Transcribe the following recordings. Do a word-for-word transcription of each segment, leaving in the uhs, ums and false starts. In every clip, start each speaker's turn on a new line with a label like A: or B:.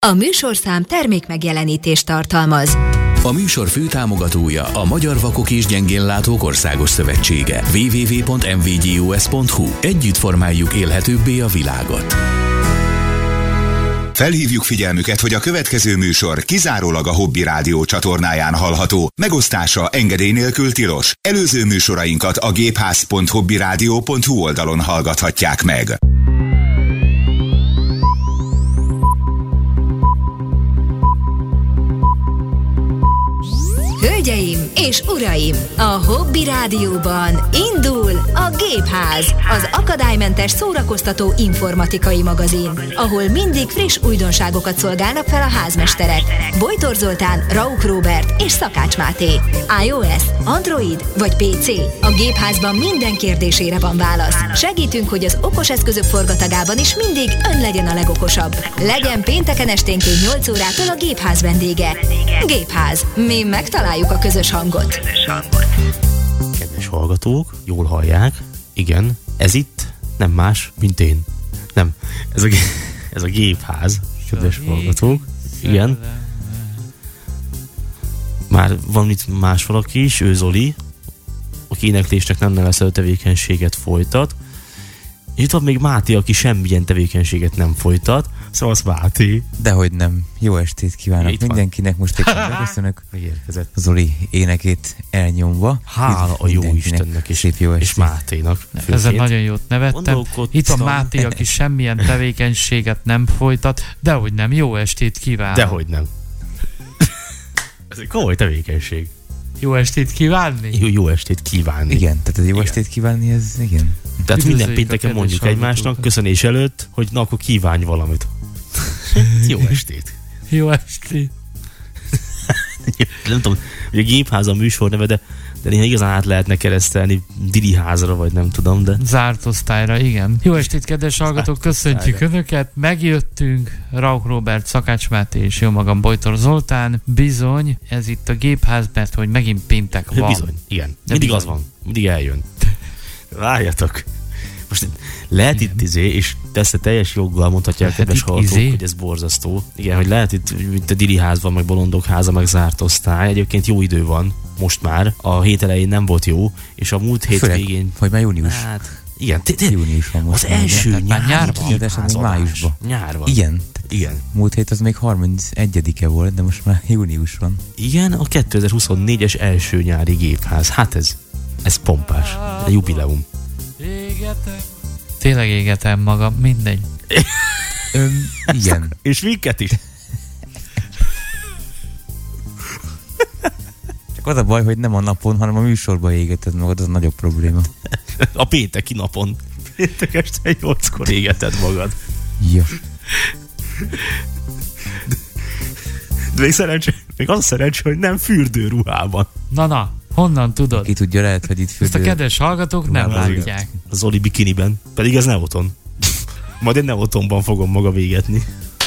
A: A műsorszám termékmegjelenítést tartalmaz.
B: A műsor főtámogatója a Magyar Vakok és Gyengénlátók Országos Szövetsége. double-u double-u double-u pont em vé gé o es pont hu. Együtt formáljuk élhetőbbé a világot.
C: Felhívjuk figyelmüket, hogy a következő műsor kizárólag a Hobby Rádió csatornáján hallható. Megosztása engedély nélkül tilos. Előző műsorainkat a gépház pont hobbyradio pont hu oldalon hallgathatják meg.
A: Hölgyeim és uraim, a Hobby Rádióban indul a Gépház, az akadálymentes szórakoztató informatikai magazin, ahol mindig friss újdonságokat szolgálnak fel a házmesterek. Bojtor Zoltán, Rauch Róbert és Szakács Máté. iOS, Android vagy pé cé? A Gépházban minden kérdésére van válasz. Segítünk, hogy az okos eszközök forgatagában is mindig ön legyen a legokosabb. Legyen pénteken esténként nyolc órától a Gépház vendége. Gépház. Mi megtaláljuk a közös hangot.
D: Kedves hallgatók, jól hallják, igen, ez itt nem más, mint én. Nem, ez a, ez a Gépház, kedves hallgatók, igen. Már van itt más valaki is, ő Zoli, aki éneklésnek nem nevezhető tevékenységet folytat. És itt van még Máté, aki semmilyen tevékenységet nem folytat. Szóval az Máté.
E: Dehogy nem. Jó estét kívánok itt mindenkinek. Van. Most éppen megköszönök Zoli énekét elnyomva.
D: Hála a jó Istennek és, és Máténak.
F: Ezen nagyon jót nevettem. Itt van Máté, aki semmilyen tevékenységet nem folytat. Dehogy nem. Jó estét kívánok.
D: Dehogy nem. Ez egy komoly tevékenység.
F: Jó estét kívánni?
D: Jó, jó estét kívánni.
E: Igen, tehát az jó igen. estét kívánni, ez igen.
D: Tehát minden pénteken mondjuk egymásnak köszönés előtt, hogy na akkor kívánj valamit. Jó estét.
F: Jó estét.
D: Nem tudom, hogy a Gépház a műsor neve, de, de néha igazán át lehetne keresztelni Diriházra, vagy nem tudom, de...
F: Zárt osztályra, igen. Jó estét, kedves hallgatók, köszöntjük Önöket. Megjöttünk, Rauch Róbert, Szakács Máté és jó magam Bojtor Zoltán. Bizony, ez itt a Gépház, mert hogy megint péntek van.
D: Bizony, igen. De mindig bizony. Az van, mindig eljön. Várjatok. Most lehet igen. Itt izé, és persze teljes joggal mondhatják a kedves hallgatók, izé? Hogy ez borzasztó. Igen, hogy lehet itt, mint a Diriházban, meg Bolondok háza, meg zárt osztály. Egyébként jó idő van, most már. A hét elején nem volt jó, és a múlt hét Főleg, végén...
E: hogy már június.
D: Hát, igen. Te, te,
E: június van most.
D: Az első nyár,
E: nyárban. De még májusban.
D: Nyárban.
E: Igen.
D: Igen.
E: Múlt hét az még harmincegyedike volt, de most már június van.
D: Igen, a kétezer-huszonnégyes első nyári Gépház. Hát ez, ez pompás. A jubileum.
F: Égetem. Tényleg égetem magam, mindegy.
E: Öm, igen.
D: És minket is.
E: Csak az a baj, hogy nem a napon, hanem a műsorban égeted magad, az a nagyobb probléma.
D: A pénteki napon. Péntek este nyolckor égeted magad.
E: Ja.
D: De, de még szerencsé, még az a szerencsé, hogy nem fürdőruhában.
F: Na, na. Honnan tudod?
E: Ki tudja, lehet, hogy itt fürdő...
F: Ezt a kedves hallgatók nem látják.
D: A Zoli bikiniben. Pedig ez Neoton. Majd én Neotonban fogom maga végetni.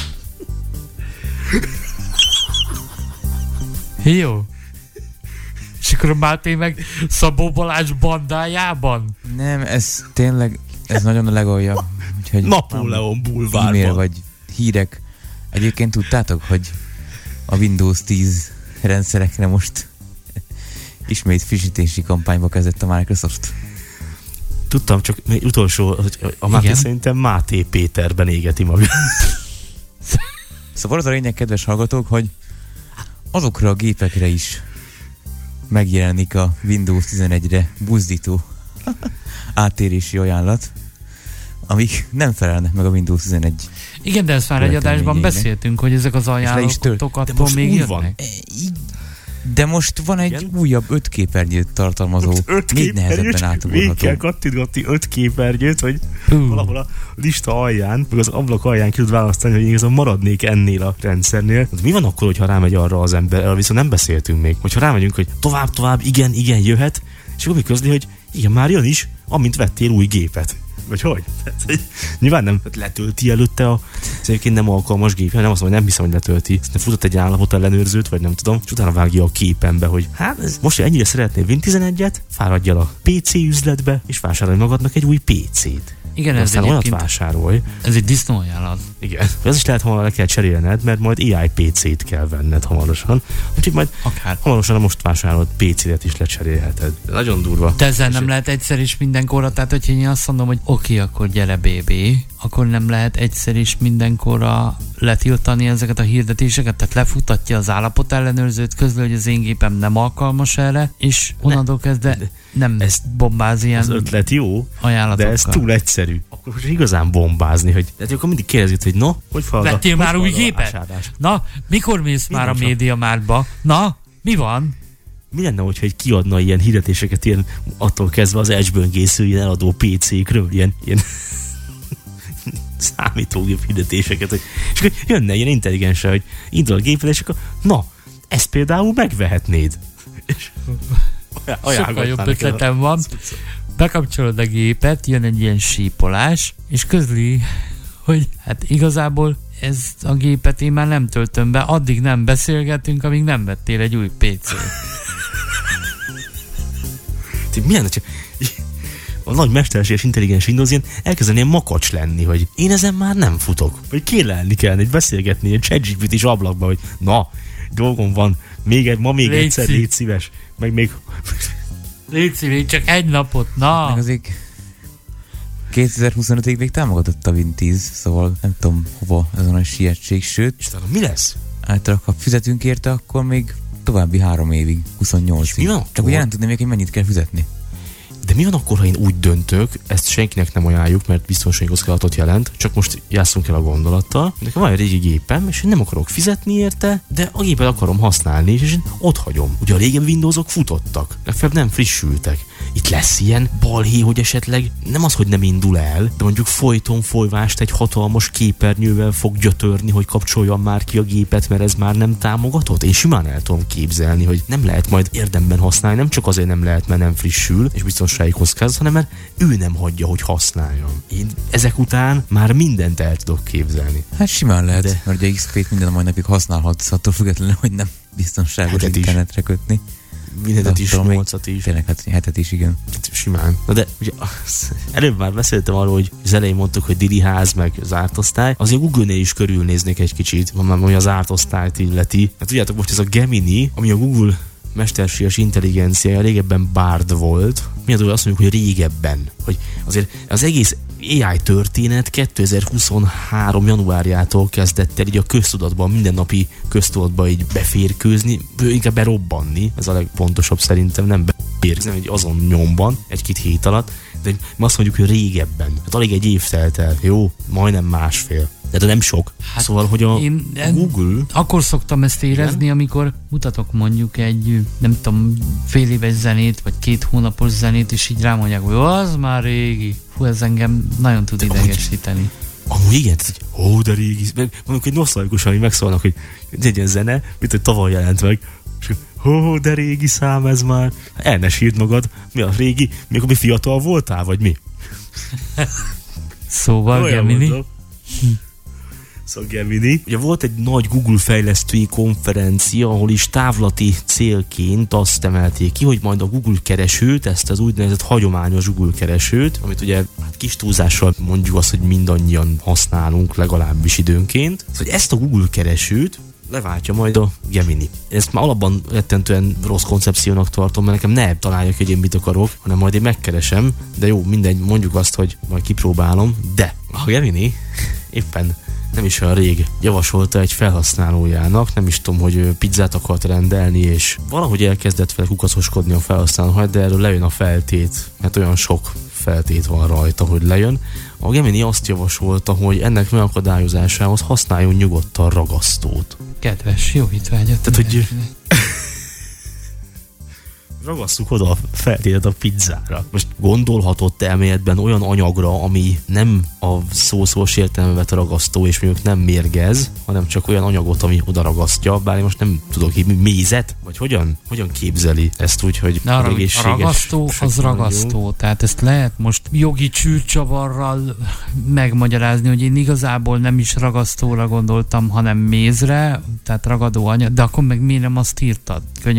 F: Jó. És akkor a Máté meg Szabó Balázs bandájában?
E: Nem, ez tényleg, ez nagyon a legalja.
D: Napóleon bulvárban.
E: E-mail vagy hírek. Egyébként tudtátok, hogy a Windows tíz rendszerekre most ismét frissítési kampányba kezdett a Microsoft.
D: Tudtam, csak még utolsó, hogy a Máté szerintem Máté Péterben égeti magát.
E: Szóval az a lényeg, kedves hallgatók, hogy azokra a gépekre is megjelenik a Windows tizenegyre buzdító átérési ajánlat, amik nem felelnek meg a Windows tizenegy.
F: Igen, de ezt már egy adásban beszéltünk, hogy ezek az ajánlatok attól még jönnek.
E: De most van egy igen? újabb öt képernyőt tartalmazó, öt még nehezebben átugorható.
D: Végig kell kattintgatni öt képernyőt, hogy uh. valahol a lista alján, meg az ablak alján ki tud választani, hogy igazán maradnék ennél a rendszernél. Mi van akkor, hogyha rámegy arra az ember, erről viszont nem beszéltünk még, hogyha rámegyünk, hogy tovább, tovább, igen, igen, jöhet, és akkor mi közli, hogy igen, már jön is, amint vettél új gépet. Vagy hogy? Tehát, nyilván nem letölti előtte a egyébként nem alkalmas gép, nem azt mondom, hogy nem hiszem, hogy letölti. Aztán futott egy állapot ellenőrzőt, vagy nem tudom, és utána vágja a képembe, hogy hát ez, most, hogy ennyire szeretnél Win tizenegyet, fáradj el a pé cé üzletbe, és vásárolj magadnak egy új pé cét.
F: Igen, ez
D: aztán olyat
F: egyébként-
D: vásárolj.
F: Ez egy disznóajánlat.
D: Igen. Ez is lehet, hamarosan le kell cserélned, mert majd á i pé cét kell venned hamarosan. Úgyhogy majd
F: Akár.
D: hamarosan a most vásárolt pé cét is lecserélheted. Nagyon durva.
F: De ezzel
D: És
F: nem lehet egyszer is mindenkorra, tehát hogyha én azt mondom, hogy oké, okay, akkor gyere bébi, akkor nem lehet egyszer is mindenkorra letiltani ezeket a hirdetéseket, tehát lefutatja az állapot ellenőrzőt, közül, hogy az én gépem nem alkalmas erre, és onnantól kezdve nem
D: ez-
F: bombáz ilyen
D: Az ötlet jó,
F: ajánlatokkal.
D: de ez túl egyszerű. Akkor most igazán bombázni, hogy de akkor mindig kérdezik, hogy no, hogy fal
F: Vettél már új gépet? Na, mikor mész
D: Mi
F: már a
D: van,
F: MediaMarktba? Na, mi van?
D: Mi lenne, hogyha egy kiadna ilyen hirdetéseket, ilyen attól kezdve az Edge-ből készül ilyen eladó pé cékről, ilyen, ilyen számítógép hirdetéseket, hogy, és akkor jönne ilyen intelligensen, hogy indul a géped, és akkor na, ezt például megvehetnéd. És
F: Sokkal jobb
D: neked
F: ötletem
D: a-
F: van. Bekapcsolod a gépet, jön egy ilyen sípolás, és közli, hogy hát igazából ez a gépet én már nem töltöm be, addig nem beszélgetünk, amíg nem vettél egy új pé cét.
D: Ti milyen, hogyha a nagy mesterséges intelligens Windows ilyen elkezden ilyen makacs lenni, hogy én ezen már nem futok. Vagy kérlelni kellene, hogy beszélgetni egy ChatGPT is ablakba, hogy na, dolgom van, még egy, ma még
F: Légy
D: egyszer,
F: szí-
D: légy szíves. Meg még
F: Légy szíves, csak egy napot, na!
E: Meg azért kétezer-huszonötig még támogatott a Win tíz, szóval nem tudom hova ezen a sietség, sőt,
D: Istenem, mi lesz?
E: általában ha fizetünk érte, akkor még további három évig, huszonnyolcig.
D: És mi van
E: Csak
D: akkor?
E: hogy el nem tudném még, hogy mennyit kell fizetni.
D: De mi van akkor, ha én úgy döntök, ezt senkinek nem ajánljuk, mert biztonsági kockázatot jelent, csak most játszunk el a gondolattal. Nekem van egy régi gépem, és én nem akarok fizetni érte, de a gépet akarom használni, és én ott hagyom. Ugye a régen Windowsok futottak, legfeljebb nem frissültek. Itt lesz ilyen balhé, hogy esetleg nem az, hogy nem indul el, de mondjuk folyton folyvást egy hatalmas képernyővel fog gyötörni, hogy kapcsoljam már ki a gépet, mert ez már nem támogatott. Én simán el tudom képzelni, hogy nem lehet majd érdemben használni, nem csak azért nem lehet, mert nem frissül, és biztonsági kockázat, hanem mert ő nem hagyja, hogy használjam. Én ezek után már mindent el tudok képzelni.
E: Hát simán lehet,
D: De-
E: de. mert ugye iksz pét minden a mai napig használhatsz, attól függetlenül, hogy nem biztonságos
D: Hetet is.
E: internetre kötni.
D: Mindent is,
E: Attól még
D: nyolcat is.
E: Tényleg hát hetet is, igen.
D: Simán. Na de ugye az, előbb már beszéltem arról, hogy az elején mondtuk, hogy Dili ház meg zárt osztály. Azért Google-nél is körülnéznék egy kicsit, ami az zárt osztályt illeti. Hát tudjátok, most ez a Gemini, ami a Google mesterséges intelligenciája régebben Bard volt. Mi a dolog, azt mondjuk, hogy régebben. Hogy azért az egész á i történet kétezer-huszonhárom januárjától kezdett el így a köztudatban, mindennapi köztudatban így beférkőzni, inkább berobbanni. Ez a legpontosabb szerintem, nem beférkőzni, hanem így azon nyomban, egy-két hét alatt. De mi azt mondjuk, hogy régebben. Hát alig egy év telt el. Jó, majdnem másfél. De, de nem sok. Hát szóval, hogy a
F: én-
D: Google...
F: Akkor szoktam ezt érezni, igen? Amikor mutatok mondjuk egy, nem tudom, fél éves zenét, vagy két hónapos zenét, és így rámondják, hogy az már régi. Hú, ez engem nagyon tud
D: De
F: idegesíteni.
D: Amúgy igen, tehát, hogy ó, de régi, meg mondjuk egy nosztalgikusan, hogy megszólnak, hogy egy ilyen zene, mint hogy tavaly jelent meg, és ó, de régi szám ez már. El ne sírd magad, mi a régi, mikor mi fiatal voltál, vagy mi?
F: Szóval,
D: Olyan
F: Gemini,
D: mondom. Szóval Gemini. Ugye volt egy nagy Google fejlesztői konferencia, ahol is távlati célként azt emelték ki, hogy majd a Google keresőt, ezt az úgynevezett hagyományos Google keresőt, amit ugye hát kis túlzással mondjuk azt, hogy mindannyian használunk legalábbis időnként, szóval hogy ezt a Google keresőt leváltja majd a Gemini. Ezt már alapban rettentően rossz koncepciónak tartom, mert nekem ne találják, hogy én mit akarok, hanem majd én megkeresem, de jó, mindegy, mondjuk azt, hogy majd kipróbálom, de a Gemini éppen nem is olyan rég javasolta egy felhasználójának, nem is tudom, hogy ő pizzát akart rendelni, és valahogy elkezdett fel kukacoskodni a felhasználó, de erről lejön a feltét, mert olyan sok feltét van rajta, hogy lejön. A Gemini azt javasolta, hogy ennek megakadályozásához használjon nyugodtan ragasztót.
F: kedves, jó hitvágyat.
D: Tehát, hogy-
F: mindenkinek.
D: Ragasszuk oda a feltétet a pizzára. Most gondolhatott elméletben olyan anyagra, ami nem a szószós értelemben vett ragasztó, és mondjuk nem mérgez, hanem csak olyan anyagot, ami oda ragasztja, bár én most nem tudok így, mézet? Vagy hogyan? Hogyan képzeli ezt úgy, hogy
F: De arra, a
D: egészséges?
F: ragasztó az
D: segít
F: ragasztó, tehát ezt lehet most jogi csűrcsavarral megmagyarázni, hogy én igazából nem is ragasztóra gondoltam, hanem mézre, tehát ragadó anyag, de akkor meg miért nem azt írtad? Könyörgöm.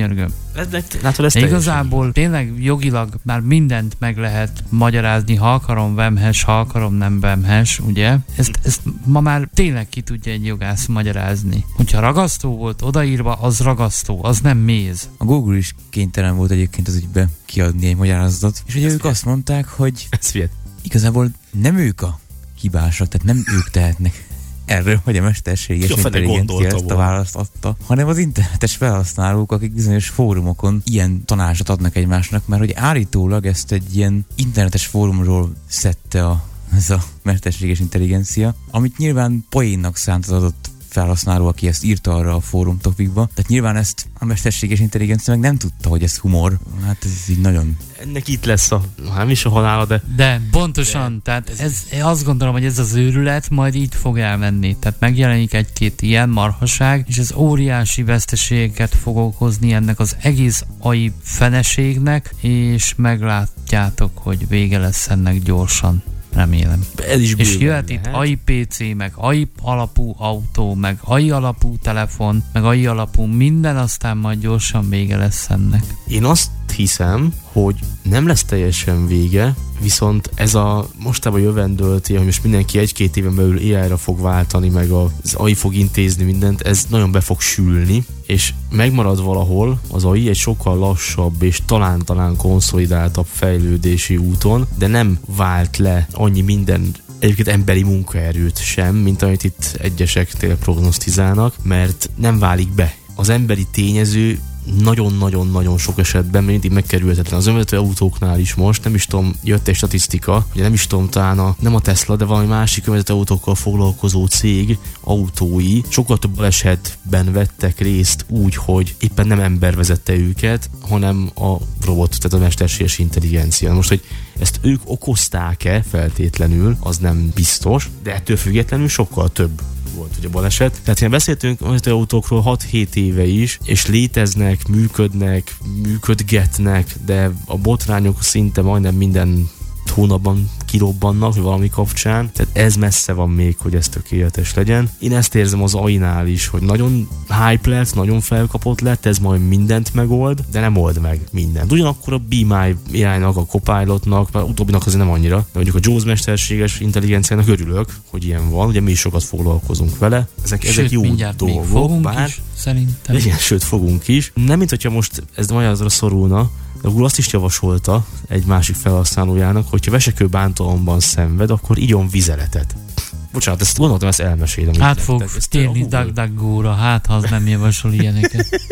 D: Látod, ezt
F: igazából tényleg jogilag már mindent meg lehet magyarázni, ha akarom vemhes, ha akarom nem vemhes, ugye? Ezt, ezt ma már tényleg ki tudja egy jogász magyarázni. Hogyha ragasztó volt odaírva, az ragasztó, az nem méz.
E: A Google is kénytelen volt egyébként az ügybe kiadni egy magyarázatot, és ugye ők azt mondták, hogy igazából nem ők a hibásak, tehát nem ők tehetnek erről, hogy a mesterséges intelligencia ezt a választ adta, hanem az internetes felhasználók, akik bizonyos fórumokon ilyen tanácsot adnak egymásnak, mert hogy állítólag ezt egy ilyen internetes fórumról szedte a, ez a mesterséges intelligencia, amit nyilván poénnak szánt az adott felhasználó, aki ezt írta arra a fórum topikba. Tehát nyilván ezt a mesterséges intelligencia meg nem tudta, hogy ez humor. Hát ez így nagyon...
D: Ennek itt lesz a, nem is a halála, de...
F: De pontosan, de tehát ez, én azt gondolom, hogy ez az őrület majd így fog elmenni. Tehát megjelenik egy-két ilyen marhaság, és ez óriási veszteségeket fog okozni ennek az egész á i feneségnek, és meglátjátok, hogy vége lesz ennek gyorsan. Remélem.
D: Ez is
F: és jöhet itt á i pé cé, meg á i alapú autó, meg á i alapú telefon, meg á i alapú minden, aztán majd gyorsan vége lesz ennek.
D: Én azt hiszem, hogy nem lesz teljesen vége, viszont ez a mostában jövendölti, hogy most mindenki egy-két éven belül á i-ra fog váltani, meg az á i fog intézni mindent, ez nagyon be fog sülni, és megmarad valahol az á i egy sokkal lassabb és talán-talán konszolidáltabb fejlődési úton, de nem vált le annyi minden egyébként emberi munkaerőt sem, mint amit itt egyesek tényleg prognosztizálnak, mert nem válik be. Az emberi tényező nagyon-nagyon-nagyon sok esetben mindig megkerülhetetlen. Az önvezető autóknál is most, nem is tudom, jött egy statisztika, ugye nem is tudom, talán a, nem a Tesla, de valami másik önvezető autókkal foglalkozó cég autói sokkal több balesetben vettek részt úgy, hogy éppen nem ember vezette őket, hanem a robot, tehát a mesterséges intelligencia. Most, hogy ezt ők okozták-e feltétlenül, az nem biztos, de ettől függetlenül sokkal több volt ugye baleset. Tehát ilyen beszéltünk az autókról hat-hét éve is, és léteznek, működnek, működgetnek, de a botrányok szinte majdnem minden hónapban kirobbannak valami kapcsán, tehát ez messze van még, hogy ez tökéletes legyen. Én ezt érzem az á i-nál is, hogy nagyon hype lett, nagyon felkapott lett, ez majd mindent megold, de nem old meg mindent. Ugyanakkor a Be My á i-nak, a Copilotnak, mert utóbbinak azért nem annyira, de mondjuk a Jaws mesterséges intelligenciának örülök, hogy ilyen van, ugye mi is sokat foglalkozunk vele. Ezek,
F: sőt,
D: ezek jó
F: dolgok,
D: fogunk bár,
F: is, szerintem.
D: Igen, sőt, fogunk is. Nem, mint hogyha most ez magyarázatra szorulna, de Google azt is javasolta egy másik felhasználójának, hogyha vesekőbántalomban szenved, akkor igyon vizeletet. Bocsánat, ezt gondoltam, ezt elmesélem.
F: Hát fog térni DuckDuckGo-ra, hát ha az nem javasol ilyeneket.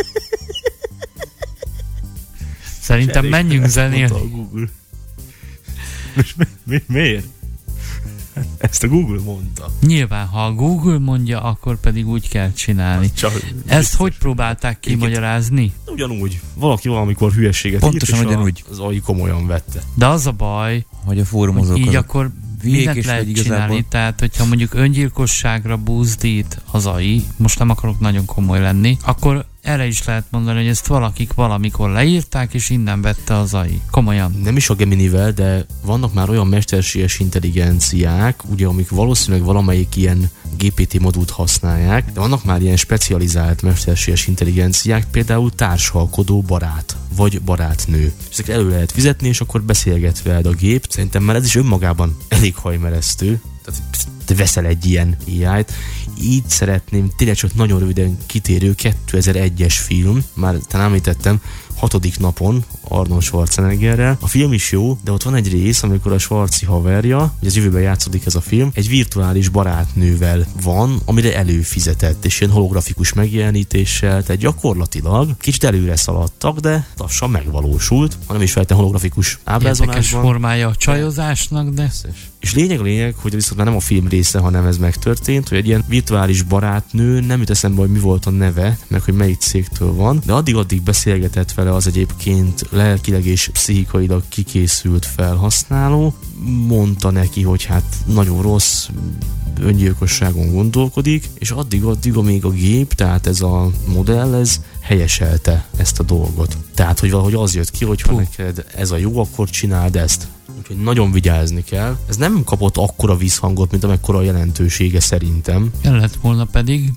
F: Szerintem menjünk zenélni.
D: Mi, mi, miért? Ezt a Google mondta.
F: Nyilván, ha a Google mondja, akkor pedig úgy kell csinálni. Csak ezt biztos. Hogy próbálták kimagyarázni?
D: Ugyanúgy. Valaki valamikor hülyeséget
E: pontosan
D: írt,
E: ugyanúgy.
D: Az á i komolyan vette.
F: De az a baj,
E: hogy a fórumozók
F: így akkor mindent lehet csinálni.
E: Igazából...
F: Tehát, hogyha mondjuk öngyilkosságra buzdít az á i, most nem akarok nagyon komoly lenni, akkor erre is lehet mondani, hogy ezt valakik valamikor leírták, és innen vette az á i. Komolyan.
D: Nem is a Geminivel, de vannak már olyan mesterséges intelligenciák, ugye, amik valószínűleg valamelyik ilyen gé pé té modult használják, de vannak már ilyen specializált mesterséges intelligenciák, például társalkodó barát, vagy barátnő. Ezeket elő lehet fizetni, és akkor beszélget veled a gép. Szerintem már ez is önmagában elég hajmeresztő. Tehát te veszel egy ilyen á i-t. Így szeretném, tényleg csak nagyon röviden kitérő kétezer-egyes film, már talán említettem, hatodik napon Arnold Schwarzeneggerrel. A film is jó, de ott van egy rész, amikor a Schwarzi haverja, ugye az jövőben játszódik ez a film, egy virtuális barátnővel van, amire előfizetett, és ilyen holografikus megjelenítéssel, tehát gyakorlatilag kicsit előre szaladtak, de lassan megvalósult, hanem is feltétlenül holografikus ábrázolásban.
F: Érdekes formája a csajozásnak, de...
D: És lényeg a lényeg, hogy viszont már nem a film része, hanem ez megtörtént, hogy egy ilyen virtuális barátnő, nem jut eszembe, hogy mi volt a neve, meg hogy melyik cégtől van, de addig-addig beszélgetett vele az egyébként lelkileg és pszichikailag kikészült felhasználó, mondta neki, hogy hát nagyon rossz, öngyilkosságon gondolkodik, és addig-addig, amíg a gép, tehát ez a modell, ez helyeselte ezt a dolgot. Tehát, hogy valahogy az jött ki, hogy ha neked ez a jó, akkor csináld ezt. Úgyhogy nagyon vigyázni kell. Ez nem kapott akkora visszhangot, mint amekkora a jelentősége szerintem.
F: El lett volna pedig, és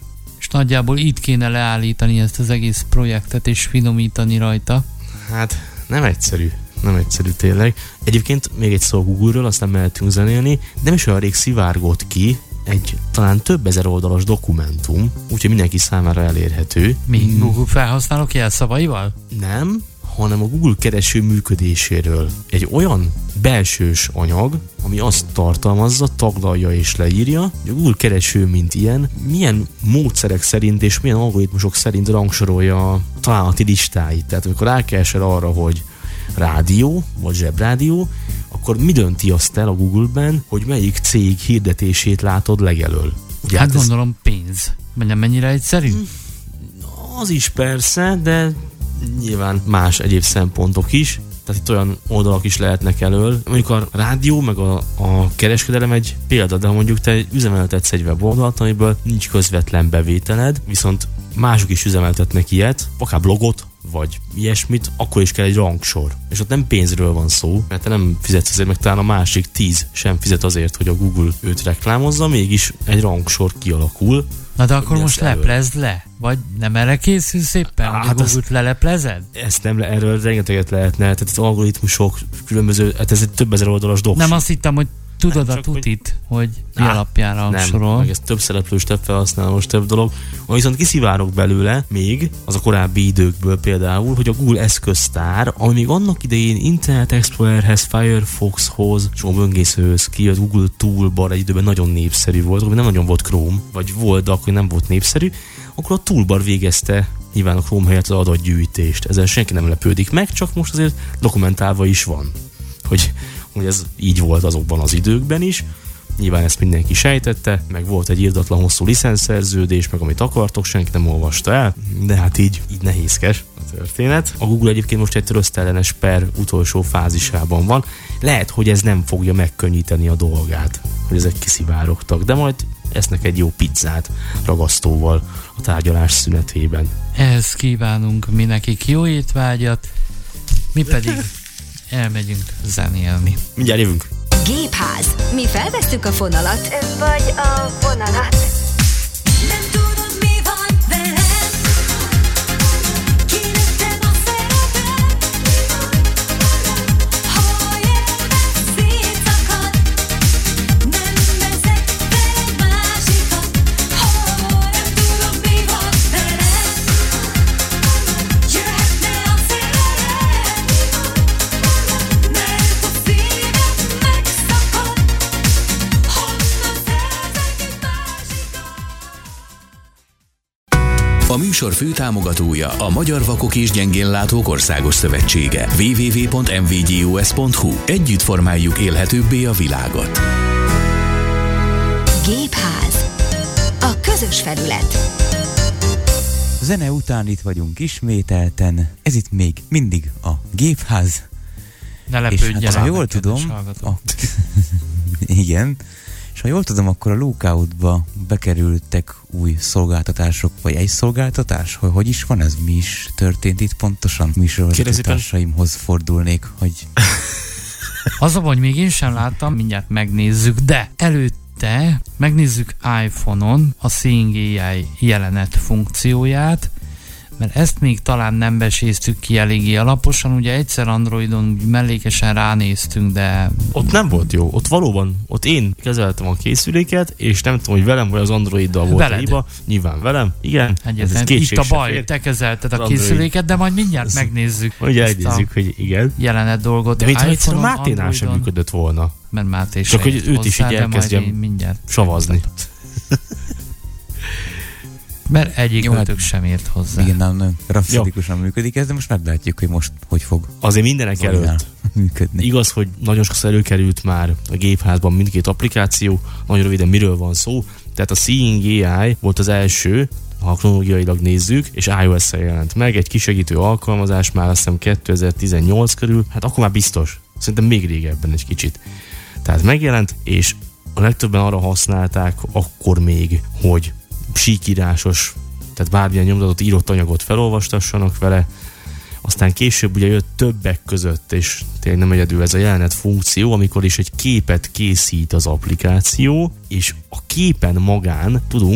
F: nagyjából itt kéne leállítani ezt az egész projektet és finomítani rajta.
D: Hát nem egyszerű. Nem egyszerű tényleg. Egyébként még egy szó a Google-ről, aztán mehetünk zenélni. Nem is olyan rég szivárgott ki egy talán több ezer oldalas dokumentum, úgyhogy mindenki számára elérhető.
F: Mi? Google felhasználók jelszavaival?
D: Nem, hanem a Google kereső működéséről. Egy olyan belsős anyag, ami azt tartalmazza, taglalja és leírja, hogy a Google kereső, mint ilyen, milyen módszerek szerint és milyen algoritmusok szerint rangsorolja a találati listáit. Tehát amikor rákeresel arra, hogy rádió, vagy zsebrádió, akkor mi dönti azt el a Google-ben, hogy melyik cég hirdetését látod legelől? Ugye
F: hát, hát gondolom ez... pénz. Nem mennyire egyszerű?
D: Az is persze, de nyilván más egyéb szempontok is. Tehát itt olyan oldalak is lehetnek elől. Mondjuk a rádió, meg a, a kereskedelem egy példa, de ha mondjuk te üzemeltetsz egy weboldalt, amiből nincs közvetlen bevételed, viszont mások is üzemeltetnek ilyet, akár blogot, vagy ilyesmit, akkor is kell egy rangsor. És ott nem pénzről van szó, mert te nem fizetsz azért, meg talán a másik tíz sem fizet azért, hogy a Google őt reklámozza, mégis egy rangsor kialakul.
F: Na de akkor most leplezd le? Vagy nem erre készülsz éppen, hogy hát a Google-t leleplezed?
D: Ezt nem, erről rengeteget lehetne, tehát az algoritmusok különböző, hát ez egy több ezer oldalas doksi.
F: Nem, azt hittem, hogy tudod nem, a tutit, hogy, hogy mi alapján rangsorol.
D: Nem, meg ez több szereplős, több felhasználós, több dolog. Ha viszont kiszivárok belőle még, az a korábbi időkből például, hogy a Google eszköztár, ami még annak idején Internet Explorerhez, Firefoxhoz, és a böngészőhöz kijött Google Toolbar egy időben nagyon népszerű volt, akkor nem nagyon volt Chrome, vagy volt, de akkor nem volt népszerű, akkor a Toolbar végezte nyilván a Chrome helyett az adatgyűjtést. Ezzel senki nem lepődik meg, csak most azért dokumentálva is van, hogy hogy ez így volt azokban az időkben is. Nyilván ezt mindenki sejtette, meg volt egy irdatlan hosszú licenszerződés, meg amit akartok, senki nem olvasta el, de hát így, így nehézkes a történet. A Google egyébként most egy trösztellenes per utolsó fázisában van. Lehet, hogy ez nem fogja megkönnyíteni a dolgát, hogy ezek kiszivárogtak, de majd esznek egy jó pizzát ragasztóval a tárgyalás szünetében.
F: Ehhez kívánunk mi nekik jó étvágyat, mi pedig elmegyünk zenélni.
D: Mindjárt jövünk.
A: Gépház. Mi felvesztük a fonalat. Vagy a vonalat.
G: Nem tudod, mi van velem. Kinőttem a szeretet. Ha érved szétszakad. Nem vezek veled másikat. Ha nem tudom, mi van velem. Jöhetne a szerelem. Mert a szívem megszakad. Honnan szerzek egy másikat.
B: A műsor főtámogatója a Magyar Vakok és Gyengénlátók Országos Szövetsége. double-u double-u double-u pont m v g u s pont h u. Együtt formáljuk élhetőbbé a világot.
A: Gépház. A közös felület.
E: Zene után itt vagyunk ismételten. Ez itt még mindig a Gépház.
F: Ne
E: És
F: lepődjenek,
E: hát, ha jól
F: kedves
E: tudom,
F: hallgatók.
E: a... igen, és ha jól tudom, akkor a Lookoutba bekerültek új szolgáltatások, vagy egy szolgáltatás? Hogy, hogy is van ez? Mi is történt itt pontosan? Műsorvezetőtársaimhoz fordulnék, hogy...
F: Az a baj, hogy még én sem láttam, mindjárt megnézzük, de előtte megnézzük iPhone-on a Seeing á i jelenet funkcióját, mert ezt még talán nem beséztük ki eléggé alaposan, ugye egyszer Androidon mellékesen ránéztünk, de...
D: Ott nem volt jó, ott valóban, ott én kezeltem a készüléket, és nem tudom, hogy velem vagy az Androiddal volt a hiba, nyilván velem, igen.
F: Egyetlen, itt a baj, fér. Te kezelted a készüléket, de majd mindjárt ez megnézzük.
D: Ugye elnézzük, hogy igen.
F: Jelenet dolgot.
D: De mintha egyszer a Máténál sem működött volna.
F: Mert Máté
D: csak hogy őt is így elkezdjem savazni.
F: Mert egyik
E: jó,
F: ötök sem ért hozzá.
E: Igen, nem, nem rafszatikusan működik ez, de most meglátjuk, hogy most hogy fog
D: azért mindenek előtt
E: működni.
D: Igaz, hogy nagyon sokszor előkerült már a Gépházban mindkét applikáció, nagyon röviden miről van szó. Tehát a Seeing á i volt az első, ha kronológiailag nézzük, és iOS-szel jelent meg, egy kisegítő alkalmazás, már azt hiszem kétezer-tizennyolc körül, hát akkor már biztos, szerintem még régebben egy kicsit. Tehát megjelent, és a legtöbben arra használták akkor még, hogy síkírásos, tehát bármilyen nyomtatott írott anyagot felolvastassanak vele, aztán később ugye jött többek között, és tényleg nem egyedül ez a jelenet funkció, amikor is egy képet készít az applikáció, és a képen magán tudunk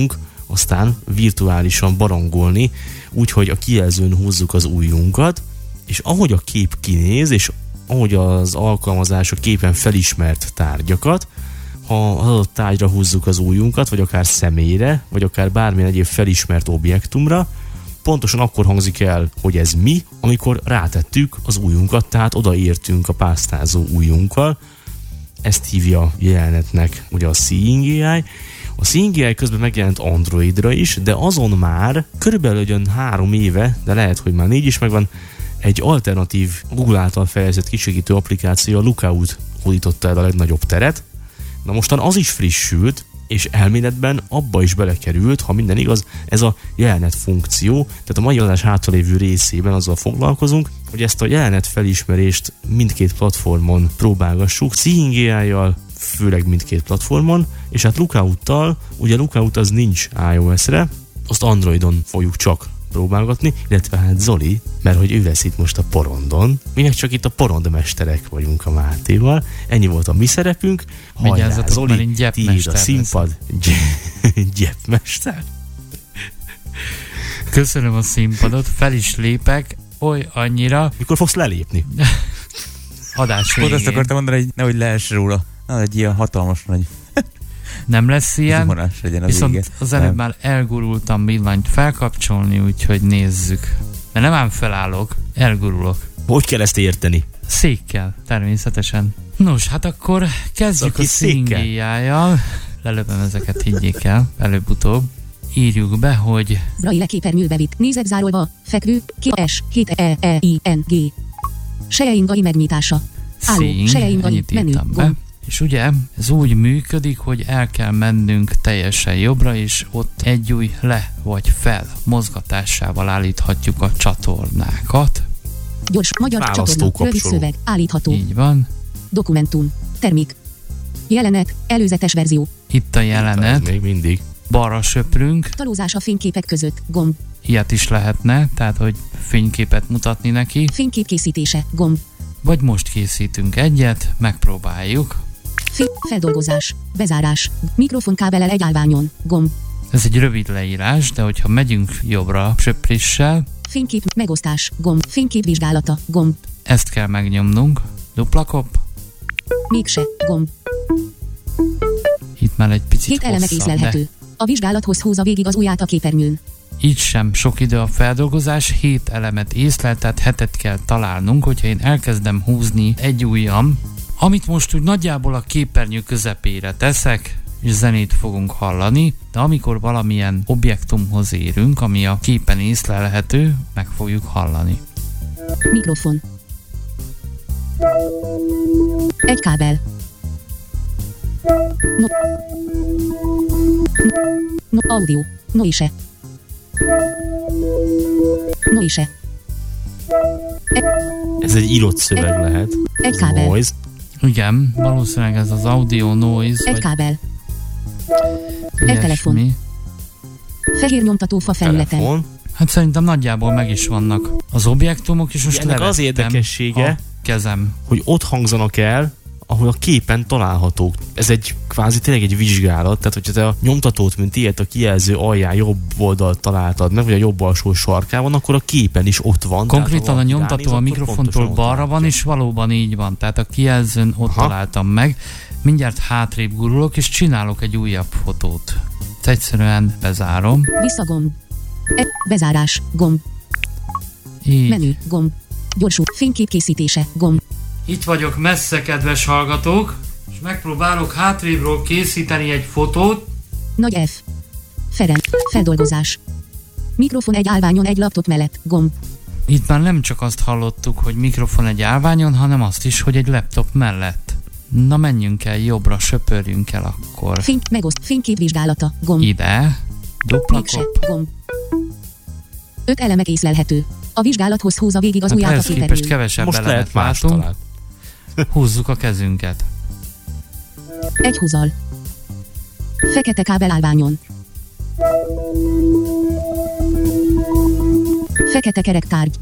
D: aztán virtuálisan barangolni, úgyhogy a kijelzőn húzzuk az ujjunkat, és ahogy a kép kinéz, és ahogy az alkalmazás a képen felismert tárgyakat, ha az adott tárgyra húzzuk az ujjunkat, vagy akár személyre, vagy akár bármilyen egyéb felismert objektumra, pontosan akkor hangzik el, hogy ez mi, amikor rátettük az ujjunkat, tehát odaértünk a pásztázó ujjunkkal. Ezt hívja a jelenetnek ugye a Seeing á i. A Seeing á i közben megjelent Androidra is, de azon már körülbelül ugyan három éve, de lehet, hogy már négy is megvan, egy alternatív Google által fejlesztett kisegítő applikáció, a Lookout hódította el a legnagyobb teret. Na mostan az is frissült, és elméletben abba is belekerült, ha minden igaz, ez a jelenet funkció. Tehát a mai adás hátralévő részében azzal foglalkozunk, hogy ezt a jelenet felismerést mindkét platformon próbálgassuk, Seeing á i-jal, főleg mindkét platformon, és hát Lookout-tal, ugye Lookout az nincs iOS-re, azt Androidon fogjuk csak próbálgatni, illetve hát Zoli, mert hogy ő lesz itt most a porondon. Mi meg csak itt a porondmesterek vagyunk a Mátéval. Ennyi volt a mi szerepünk. Hajrá, Zoli, tiéd a színpad. Gyepmester.
F: Köszönöm a színpadot, fel is lépek, oly annyira.
D: Mikor fogsz lelépni?
F: Adás
E: Pont
F: végén.
E: azt akartam mondani, hogy nehogy leess róla. Na, egy ilyen hatalmas nagy
F: Nem lesz ilyen,
E: zuhanás legyen a
F: viszont
E: vége.
F: az előbb
E: Nem.
F: már elgurultam villanyt felkapcsolni, úgyhogy nézzük. De nem ám felállok, elgurulok.
D: Hogy kell ezt érteni?
F: Székkel, természetesen. Nos, hát akkor kezdjük
D: Aki
F: a Seeing á i-jal. Lelöpöm ezeket, higgyék el, előbb-utóbb. Írjuk be, hogy
H: Braille képernyőbe vitt, nézet zárolva, fekvő, K S, hét E E I N G. Sejeingai megnyitása. Álló,
F: Seeing,
H: sejeingai,
F: ennyit
H: menü,
F: írtam be.
H: gomb.
F: És ugye ez úgy működik, hogy el kell mennünk teljesen jobbra, és ott egy új le vagy fel mozgatásával állíthatjuk a csatornákat.
H: Gyors, magyar
D: Választó
H: csatorna, rövid
D: kapcsoló.
H: szöveg, állítható.
F: Így van.
H: Dokumentum, termék. Jelenet, előzetes verzió.
F: Itt a
D: Ez
F: jelenet.
D: még mindig.
F: Balra söprünk.
H: Talózás a fényképek között, gomb.
F: Ilyet is lehetne, tehát hogy fényképet mutatni neki.
H: Fénykép készítése, gomb.
F: Vagy most készítünk egyet, megpróbáljuk.
H: Fi- feldolgozás, bezárás. Mikrofonkábellel egy állványon, gomb.
F: Ez egy rövid leírás, de hogyha megyünk jobbra söpréssel,
H: Fénykép, megosztás, gomb. Fénykép vizsgálata, gomb.
F: ezt kell megnyomnunk. Dupla kop.
H: Mégse, gomb.
F: Itt már egy picit
H: Hét elemek
F: hosszabb, de
H: észlelhető. A vizsgálathoz húzza végig az ujját a képernyőn.
F: így sem sok idő a feldolgozás, hét elemet észlel, tehát hetet kell találnunk, hogyha én elkezdem húzni egy ujjam, amit most úgy nagyjából a képernyő közepére teszek, és zenét fogunk hallani, de amikor valamilyen objektumhoz érünk, ami a képen észlelhető, meg fogjuk hallani.
H: Mikrofon. Egy kábel. No. No, audio. Noise. Noise.
D: Ez egy írott szöveg lehet.
H: Egy
D: Ez
H: kábel.
D: noise.
F: Igen, valószínűleg ez az audio noise,
H: Egy
F: vagy
H: kábel.
F: ilyesmi.
H: telefon. Fehér nyomtató fa felületen.
D: Telefon.
F: Hát szerintem nagyjából meg is vannak az objektumok, és most
D: Ennek az
F: levettem
D: érdekessége,
F: a kezem.
D: hogy ott hangzanak el, ahol a képen találhatók. Ez egy kvázi tényleg egy vizsgálat, tehát hogyha te a nyomtatót, mint ilyet a kijelző alján jobb oldalt találtad meg, vagy a jobb alsó sarkában, akkor a képen is ott van.
F: Konkrétan
D: Tehát,
F: a
D: ha
F: nyomtató
D: ránéz,
F: a
D: akkor
F: mikrofontól
D: pontosan ott
F: balra van,
D: látja.
F: és valóban így van. Tehát a kijelzőn ott
D: Aha.
F: találtam meg. Mindjárt hátrébb gurulok, és csinálok egy újabb fotót. Ezt egyszerűen bezárom.
H: Visszagomb. E- bezárás. Gomb.
F: Így.
H: Menü. Gomb. Gyorsú. Fénykép készítése. Gomb.
F: Itt vagyok messze, kedves hallgatók, és megpróbálok hátrébről készíteni egy fotót.
H: Nagy F. Ferenc. Feldolgozás. Mikrofon egy állványon egy laptop mellett. Gomb.
F: Itt már nem csak azt hallottuk, hogy mikrofon egy állványon, hanem azt is, hogy egy laptop mellett. Na menjünk el jobbra, söpörjünk el akkor.
H: Fény. Megoszt. Fénykép vizsgálata. Gomb.
F: Ide. Dupla
H: Mégse.
F: kop.
H: Gomb. Öt elemek észlelhető. A vizsgálathoz húzza végig az
F: Hát
H: ujját a
F: ehhez képest
H: képernyőn.
F: kevesebb
D: Most
F: elemet
D: lehet más
F: látunk.
D: talált.
F: Húzzuk a kezünket.
H: Egy húzal. Fekete kábel állványon. Fekete kerek tárgy.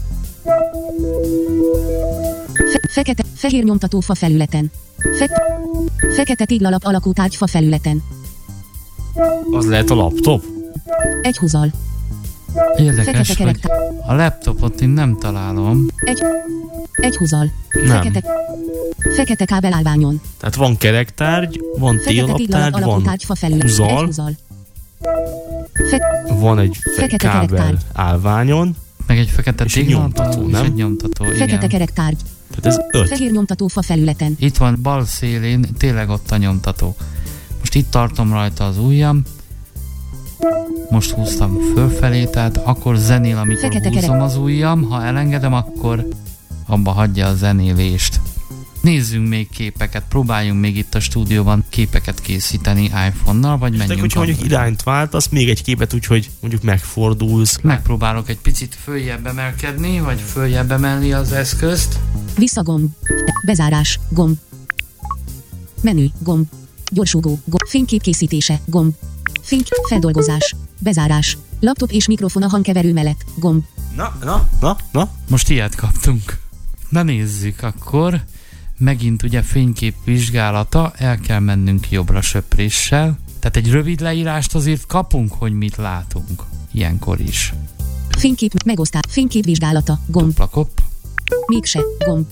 H: Fe- fekete, fehér nyomtató fa felületen. Fe- fekete téglalap alakú tárgy fa felületen.
D: Az lehet a laptop?
H: Egy húzal.
F: Érdekes,
H: Fekete
F: hogy
H: kerektáj.
F: a laptopot én nem találom.
H: Egy. Egy húzal.
D: Nem.
H: Fekete. Fekete kábel állványon.
D: Tehát van kerektárgy, van
H: Fekete téglalap
D: télaptárgy,
H: alakú
D: van
H: tárgy fa felület. Egy
D: húzal,
H: húzal. Fe-
D: van egy fe-
H: Fekete
D: kábel
H: kerektárgy.
D: állványon,
F: Meg egy fekete
D: És egy
F: téglalap,
D: nyomtató,
F: és
D: nem?
F: egy nyomtató,
H: Fekete
F: igen.
H: kerektárgy.
D: tehát ez öt.
H: Fehér nyomtató fa felületen.
F: Itt van bal szélén, tényleg ott a nyomtató. Most itt tartom rajta az ujjam. Most húztam fölfelé, tehát akkor zenél, amikor
H: Fekete
F: húzom
H: kerek.
F: az ujjam. Ha elengedem, akkor abba hagyja a zenélést. Nézzünk még képeket, próbáljunk még itt a stúdióban képeket készíteni iPhone-nal, vagy
D: Tehát,
F: menjünk
D: hogyha mondjuk
F: Androidon.
D: irányt váltasz, még egy képet úgy, hogy mondjuk megfordulsz.
F: Megpróbálok egy picit följebb emelkedni, vagy följebb emelni az eszközt.
H: Visszagomb. Bezárás. Gomb. Menü. Gomb. Gyorsugó. Gomb. Fénykép készítése. Gomb. Fénykép. Feldolgozás. Bezárás. Laptop és mikrofon a hangkeverő mellett. Gomb.
D: Na, na, na, na.
F: Most ilyet kaptunk. Na nézzük akkor. Megint ugye fénykép vizsgálata, el kell mennünk jobbra söpréssel. Tehát egy rövid leírást azért kapunk, hogy mit látunk. Ilyenkor is.
H: Fénykép. Megosztás. Fénykép vizsgálata. Gomb.
F: Dupla kopp.
H: Mégse. Gomb.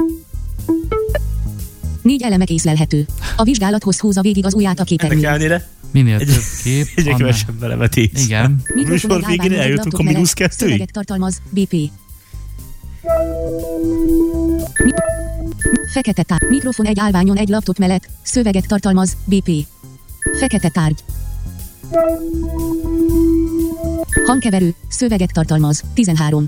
H: Négy elemek észlelhető. A vizsgálathoz húzza végig az ujját a
D: Ennek
H: képernyőn.
D: ellenére
F: Minél
D: Egy-
F: több kép,
D: egyre
F: annál...
D: kevesebb elemet ész.
F: Igen.
D: A műsor
H: egy
D: végén
H: állványon egy
D: eljutunk
H: laptop
D: a
H: mellett.
D: mínusz kettőig.
H: Szöveget tartalmaz. bé pé. Mi- Fekete tárgy. Mikrofon egy állványon egy laptop mellett. Szöveget tartalmaz. bé pé. Fekete tárgy. Hangkeverő. Szöveget tartalmaz. tizenhárom.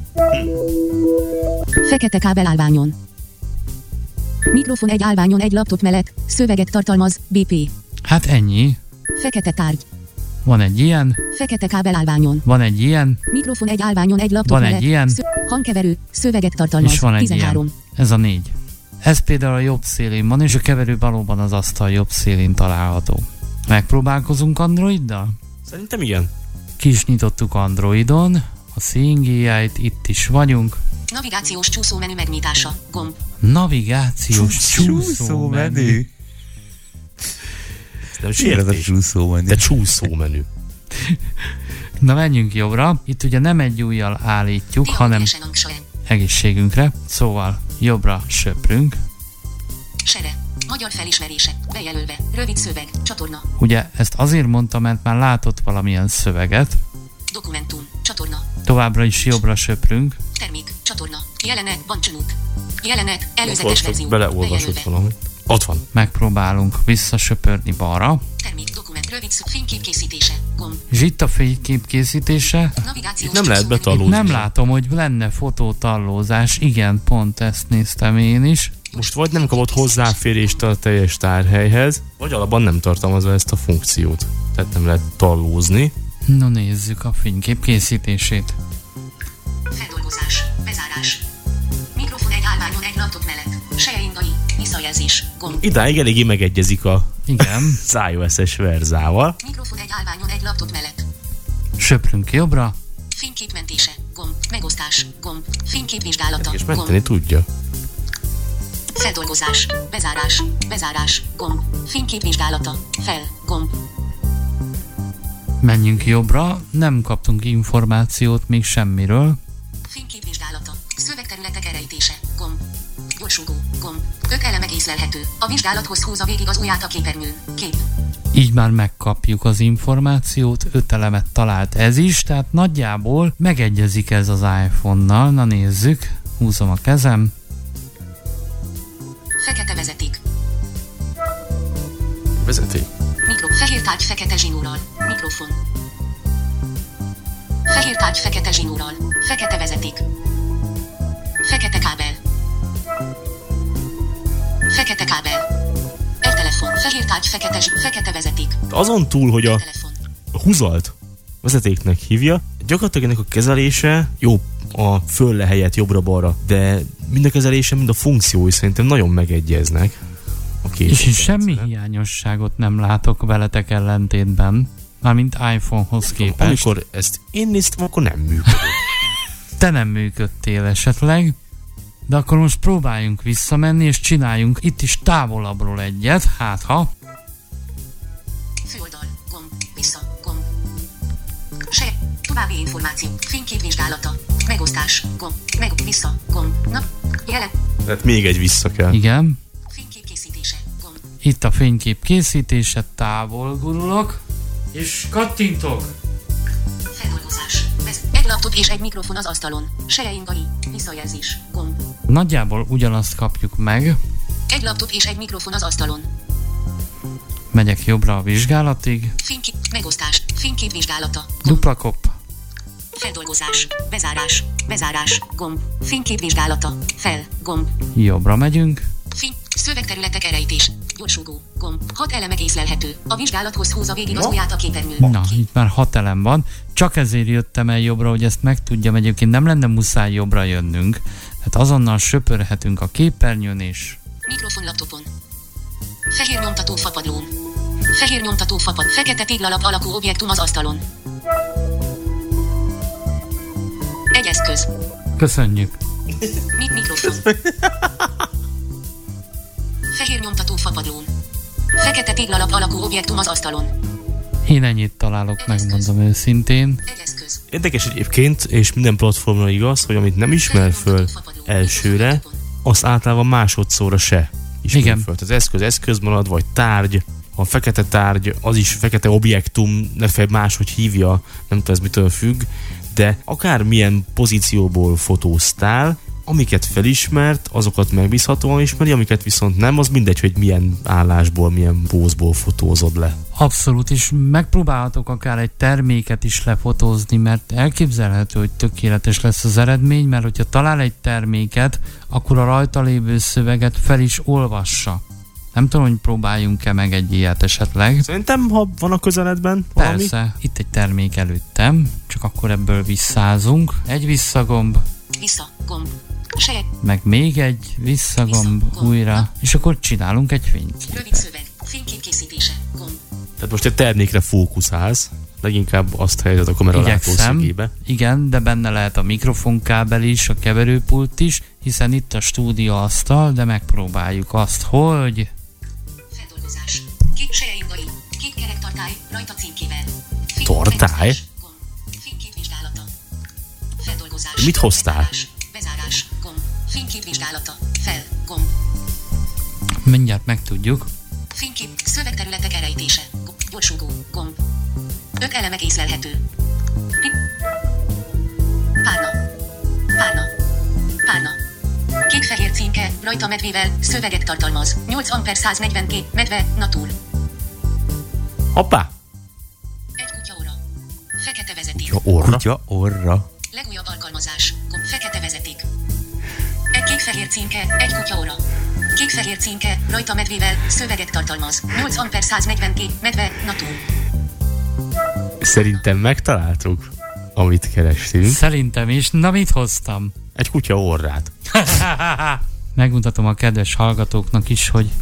H: Fekete kábel állványon. Mikrofon egy állványon egy laptop mellett. Szöveget tartalmaz. bé pé.
F: Hát ennyi.
H: Fekete tárgy.
F: Van egy ilyen,
H: Fekete kábel állványon.
F: van egy ilyen,
H: Mikrofon egy állványon egy laptop
F: Van egy
H: mellett.
F: ilyen.
H: Szö- hangkeverő. Szöveget tartalmaz.
F: és van egy
H: tizenhárom.
F: ilyen. Ez a négy. Ez például a jobb szélén van, és a keverő valóban az asztal jobb szélén található. Megpróbálkozunk Androiddal?
D: Szerintem igen.
F: Ki is nyitottuk Androidon, a Seeing á i-t, itt is vagyunk.
H: Navigációs csúszómenü megnyitása. Gomb.
F: Navigációs csúszómenü.
D: Nem
E: Miért ez a
D: sértés.
E: csúszó menü?
D: De csúszó menü.
F: Na menjünk jobbra. Itt ugye nem egy ujjal állítjuk, hanem egészségünkre. Szóval jobbra söprünk.
H: Sere. Magyar felismerése. Bejelölve. Rövid szöveg. Csatorna.
F: Ugye ezt azért mondtam, mert már látott valamilyen szöveget.
H: Dokumentum. Csatorna.
F: Továbbra is jobbra söprünk.
H: Termék. Csatorna. Jelenet. Bankcsenút. Jelenet.
D: Ott
H: Előzetes
D: olvasott,
H: verzió.
D: beleolvasott
H: Bejelölve.
D: valamit. Ott van.
F: Megpróbálunk visszasöpörni balra.
H: Termék. Dokument. Rövid szöveg. Fénykép készítése. Gomb.
F: És itt a fénykép készítése.
H: Navigációs
D: Itt nem lehet
H: csúszómenü.
D: betallózni.
F: Nem látom, hogy lenne fotótallózás. Igen, pont ezt néztem én is.
D: Most vagy nem kapott hozzáférést a teljes tárhelyhez, vagy alapban nem tartalmazza ezt a funkciót. Tehát nem lehet tallózni.
F: No nézzük a fénykép készítését.
H: Feldolgozás. Bezárás. Mikrofon egy állványon egy laptop mellett. Sejeingai. Visszajelzés. Gomb.
D: Idáig eléggé megegyezik a
F: Igen.
D: az iOS-es verzával.
H: Mikrofon egy állványon egy laptop mellett.
F: Söprünk jobbra.
H: Fényképmentése. Gomb. Megosztás. Gomb. Fényképvizsgálata.
D: És
H: Gomb.
D: menteni tudja.
H: Feldolgozás. Bezárás. Bezárás. Gomb. Fényképvizsgálata. Fel. Gomb.
F: Menjünk jobbra. Nem kaptunk információt még semmiről.
H: Fényképvizsgálata. Szövegterületek elrejtése. Gomb. Gyorsugó. Gomb. Öt elemek észlelhető. A vizsgálathoz húzza végig az ujját a képernyőn. Kép.
F: Így már megkapjuk az információt, öt elemet talált ez is, tehát nagyjából megegyezik ez az iPhone-nal. Na nézzük, húzom a kezem.
H: Fekete vezeték.
D: Vezeték.
H: Mikro. Fehér tárgy fekete zsinórral. Mikrofon. Fehér tárgy fekete zsinórral. Fekete vezeték. Fekete kábel. Fekete kábel. Egy telefon. Fehér tárgy fekete zsi- Fekete vezeték.
D: Azon túl, hogy a
H: Telefon.
D: húzalt vezetéknek hívja, gyakorlatilag ennek a kezelése jó a fölle helyett jobbra-balra, de mind a kezelése, mind a funkciói szerintem nagyon megegyeznek. A két
F: És én semmi
D: rendszeren.
F: hiányosságot nem látok veletek ellentétben, mármint iPhone-hoz képest.
D: Amikor ezt én néztem, akkor nem működött.
F: Te nem működtél esetleg, de akkor most próbáljunk visszamenni, és csináljunk itt is távolabbról egyet, hát ha.
H: Főoldal. Gomb. Vissza. Gomb. További információ. Fényképvizsgálata. Megosztás. Gomb. Meg vissza. Gomb. Nap. Jelen.
D: Tehát még egy vissza kell.
F: Igen.
H: Fénykép készítése. Gomb.
F: Itt a fénykép készítése, távol gurulok, és kattintok.
H: Feldolgozás. Vesz. Egy laptop és egy mikrofon az asztalon. Sejeingai. Visszajelzés. Gomb.
F: Nagyjából ugyanazt kapjuk meg.
H: Egy laptop és egy mikrofon az asztalon.
F: Megyek jobbra a vizsgálatig.
H: Fénykép. Megosztás. Fényképvizsgálata. Gomb.
F: Dupla kopp.
H: Feldolgozás. Bezárás. Bezárás. Gomb. Fényképvizsgálata. Fel. Gomb.
F: Jobbra megyünk.
H: Fény. Szövegterületek elejtés. Gyorsugó. Gomb. Hat elemek észlelhető. A vizsgálathoz húzza végig az ujját a képernyőn.
F: Na, itt már hat elem van. Csak ezért jöttem el jobbra, hogy ezt megtudjam. Egyébként nem lenne muszáj jobbra jönnünk. Tehát azonnal söpörhetünk a képernyőn és...
H: Mikrofon laptopon. Fehér nyomtató fapadlón. Fehér nyomtató fapad. Fekete téglalap alakú objektum az asztalon. Egy eszköz.
F: Köszönjük.
H: Mit mikrofon. Fehér nyomtató fapadlón. Fekete téglalap alakú objektum az asztalon.
F: Én ennyit találok, megmondom őszintén.
H: Egy eszköz.
D: Érdekes egyébként, és minden platformra igaz, hogy amit nem ismer föl elsőre, azt általában másodszorra se ismer
F: Igen.
D: föl. Az eszköz eszköz marad, vagy tárgy, a fekete tárgy, az is fekete objektum, ne fej máshogy hívja, nem tudom ez mitől függ, de akármilyen pozícióból fotóztál, amiket felismert, azokat megbízhatóan ismeri, amiket viszont nem, az mindegy, hogy milyen állásból, milyen pózból fotózod le.
F: Abszolút, és megpróbálhatok akár egy terméket is lefotózni, mert elképzelhető, hogy tökéletes lesz az eredmény, mert hogyha talál egy terméket, akkor a rajta lévő szöveget fel is olvassa. Nem tudom, hogy próbáljunk-e meg egy ilyet esetleg.
D: Szerintem, ha van a közeledben valami.
F: Persze, itt egy termék előttem, csak akkor ebből visszázunk. Egy visszagomb,
H: Vissza. Gomb. Sejek.
F: meg még egy visszagomb újra, és akkor csinálunk egy fényképet.
H: Rövid szöveg. Fénykép készítése. Gomb.
D: Tehát most egy termékre fókuszálsz, leginkább azt helyezed a kamera
F: Igyekszem.
D: látószögébe.
F: Igen, de benne lehet a mikrofonkábel is, a keverőpult is, hiszen itt a stúdióasztal, de megpróbáljuk azt, hogy...
H: Feldolgozás. Kék sejeingai. Kék kerektartály. Rajta címkével. Fény-
D: Tartály?
H: megosztás. Gomb. Fényképvizsgálata. Feldolgozás.
D: Mit hoztál?
H: Bezárás. Bezárás. Gomb. Fényképvizsgálata. Fel. Gomb.
F: Mindjárt megtudjuk.
H: Fénykép. Szövegterületek elejtése. Gomb. Gyorsugó. Gomb. Öt elemek észlelhető. Pi- Párna. Párna. Párna. Kék-fehér címke, rajta medvével, szöveget tartalmaz. nyolcvan per száznegyvenkét, medve, natur.
D: Hoppá!
H: Egy kutya óra. Fekete vezeték.
D: Ja, orra.
E: Kutya orra.
H: Legújabb alkalmazás. Gomb. Fekete vezeték. Egy kék-fehér címke, egy kutya óra. Kék-fehér címke, rajta medvével, szöveget tartalmaz. nyolcvan per száznegyvenkét, medve, natur.
D: Szerintem megtaláltuk, amit kerestünk.
F: Szerintem is. Na, mit hoztam?
D: Egy kutya orrát.
F: Megmutatom a kedves hallgatóknak is, hogy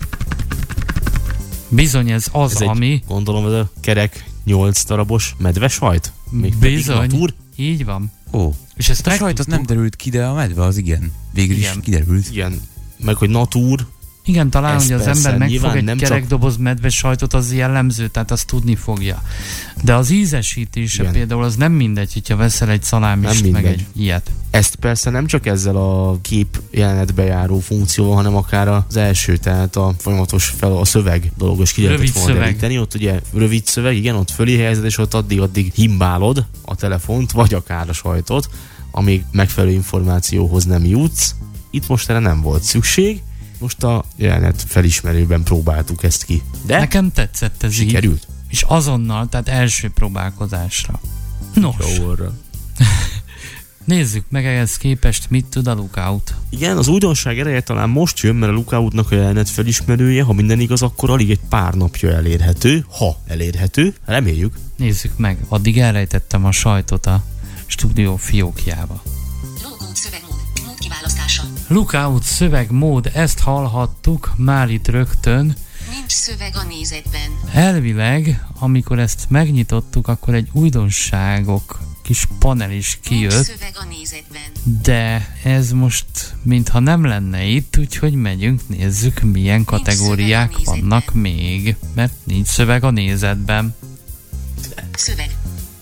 F: bizony ez az,
D: Ez egy,
F: ami...
D: gondolom, ez a kerek nyolc darabos medvesajt? Még pedig
F: Bizony,
D: natúr?
F: így van.
E: Ó,
F: És ezt
E: a sajt az nem derült ki, de a medve az igen. Végül is
F: Igen.
E: kiderült.
D: Igen. Meg, hogy natúr,
F: Igen, talán,
D: Ez
F: hogy az
D: persze,
F: ember megfog
D: nyilván
F: egy
D: nem csak-
F: kerekdoboz medves sajtot, az jellemző, tehát azt tudni fogja. De az ízesítése
D: Igen.
F: például az nem mindegy, hogyha veszel egy szalámist,
D: Nem
F: meg
D: mindegy.
F: egy ilyet.
D: ezt persze nem csak ezzel a kép jelenetbe járó funkcióval, hanem akár az első, tehát a folyamatos fel a szöveg dologos ki lehetett
F: Rövid
D: volna
F: szöveg.
D: deríteni. Ott ugye rövid szöveg, igen, ott fölé helyezed, és ott addig-addig himbálod a telefont, vagy akár a sajtot, amíg megfelelő információhoz nem jutsz. Itt most erre nem volt szükség. Most a jelenet felismerőben próbáltuk ezt ki. De
F: Nekem tetszett ez így.
D: sikerült.
F: És azonnal, tehát első próbálkozásra. Nos,
D: Orra.
F: nézzük meg ehhez képest, mit tud a Lookout.
D: Igen, az újdonság ereje talán most jön, mert a Lookoutnak a jelenet felismerője, ha minden igaz, akkor alig egy pár napja elérhető, ha elérhető, reméljük.
F: Nézzük meg, addig elrejtettem a sajtot a stúdió fiókjába.
H: Logót szövegmód. Mód kiválasztása.
F: Lookout szövegmód, ezt hallhattuk már itt rögtön.
H: Nincs szöveg a nézetben.
F: Elvileg, amikor ezt megnyitottuk, akkor egy újdonságok kis panel is
H: Nincs
F: kijött,
H: szöveg a nézetben.
F: de ez most mintha nem lenne itt, úgyhogy megyünk, nézzük milyen kategóriák
H: szöveg a nézetben.
F: vannak még, mert nincs szöveg a nézetben.
H: Szöveg.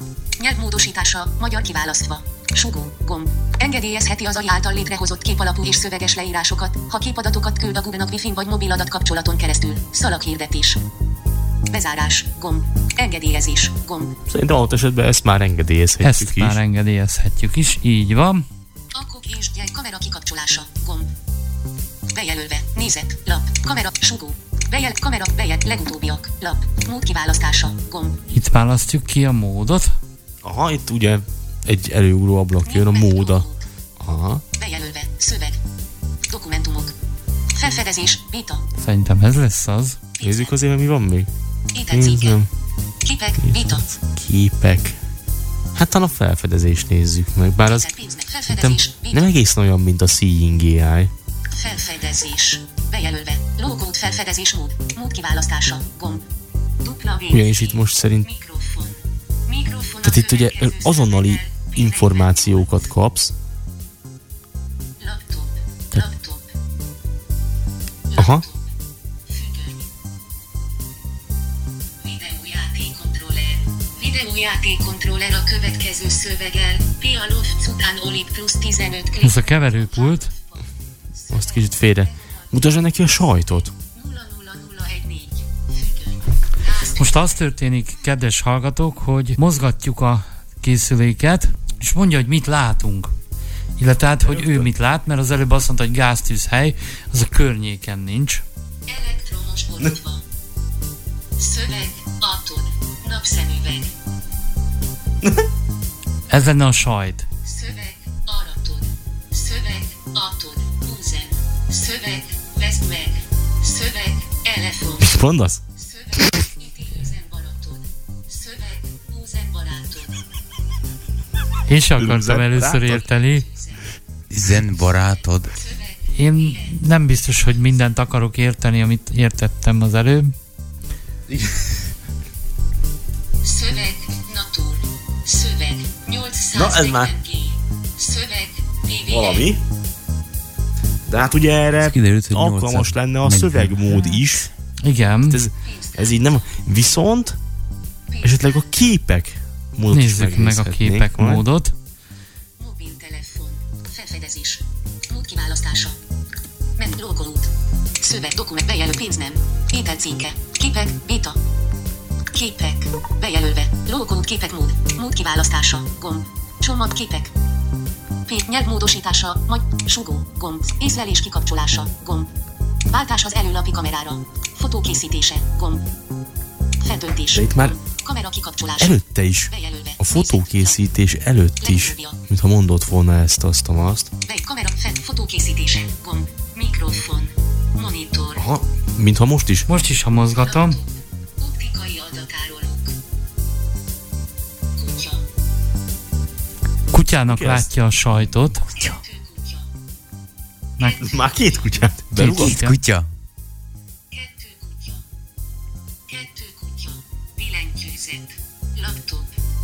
H: Nyelvmódosítása, magyar kiválasztva. Sugó, gomb. Engedélyezheti az á i által létrehozott képalapú és szöveges leírásokat, ha képadatokat küld a Google-nak Wi-Fi vagy mobil adatkapcsolaton keresztül. Szalaghirdetés. Bezárás, gomb. Engedélyezés, gomb.
D: Szerintem ott esetben ezt már engedélyezhetjük
F: Ezt
D: is.
F: már engedélyezhetjük is, így van.
H: Akkok és gyeng kamera kikapcsolása, gomb. Bejelölve, nézet, lap, kamera, sugó. Bejel, kamera, bejel, legutóbbiak, lap, mód kiválasztása, gomb.
F: Itt választjuk ki a módot.
D: Aha, itt ugye egy előugró ablak jön, a móda. Aha.
H: Bejelölve, szöveg. Dokumentumok. Felfedezés, beta.
F: Szerintem ez lesz az.
D: Nézzük azért, mi van még.
H: Ételcímke.
D: Nézzem.
H: Képek, beta.
D: Képek. Hát talán a felfedezést nézzük meg, bár az
H: Pénznek,
D: nem,
H: felfedezés,
D: nem
H: beta.
D: egészen olyan, mint a Seeing á i.
H: Felfedezés. Bejelölve. Logót felfedezés mód. Mód kiválasztása. Gomb. Dupla V.
D: Ugyanis itt most szerint,
H: Mikrofon. Mikrofon.
D: tehát itt ugye azonnali információkat kapsz.
H: Laptop. Laptop.
D: Aha.
H: Függöny. Videójátékkontroller. Videójátékkontroller a következő szöveggel. Pia Loft után Olip plusz tizenöt klik.
F: Ez a keverőpult.
D: Azt kicsit félre. Mutasd neki a sajtot.
H: nulla nulla nulla egy négy. Függöny.
F: Most az történik, kedves hallgatók, hogy mozgatjuk a készüléket, és mondja, hogy mit látunk. Illetve hát, hogy ő mit lát, mert az előbb azt mondta, hogy gáztűzhely, az a környéken nincs.
H: Elektromos borítva. Szöveg, atom, napszemüveg.
F: Ez lenne a sajt.
H: Szöveg, aratod. Szöveg, atod, úzen. Szöveg, veszd meg. Szöveg, elefon.
D: Mit mondasz?
H: Szöveg, ítélőzen baratod. Szöveg, úzen barátod.
F: Én sem akartam
D: Üzem
F: először
D: barátod?
F: érteni.
E: Zen barátod.
F: Én nem biztos, hogy mindent akarok érteni, amit értettem az előbb.
H: Szöveg, natur. Szöveg, nyolcszáz
D: Na, ez már-
H: G. Szöveg, pé vé.
D: Valami. De hát ugye erre
E: kiderült, hogy
D: alkalmas
E: nyolcszáz
D: lenne a
E: negyven.
D: szövegmód is.
F: Igen,
D: Ez, ez így nem. Viszont esetleg a képek módot is
F: nézzük meg a
D: megnézhetnénk
F: képek
D: majd.
F: módot.
H: Mobiltelefon. Felfedezés. Mód kiválasztása. Men logóút. Szöveg, dokument, bejelöl, pénz nem. Ételcímke. Képek, beta. Képek. Bejelölve. Logóút, képek, mód. Mód kiválasztása. Gomb. Csomag, képek. P. Nyelvmódosítása. Magy. Sugó. Gomb. Észlelés kikapcsolása. Gomb. Váltás az előlapi kamerára. Fotókészítése. Gomb. Feltöltés.
D: De itt már
H: Kamera kikapcsolása.
D: előtte is,
H: Bejelölve.
D: a fotókészítés előtt is, mintha mondott volna ezt, azt, azt.
H: Be, kamera, fel, fotókészítése, gomb, mikrofon, monitor,
D: Aha, mintha most is.
F: Most is, ha mozgatom.
H: laptop, optikai adatárolók, kutya,
F: Kutyának
D: Ki ez?
F: látja a sajtot.
H: kettő kutya,
F: Meg
D: Már két kutyát
F: két
D: berúgott.
F: kutya.
E: Kutya.
H: kettő kutya, kettő kutya, billentyűzet, laptop,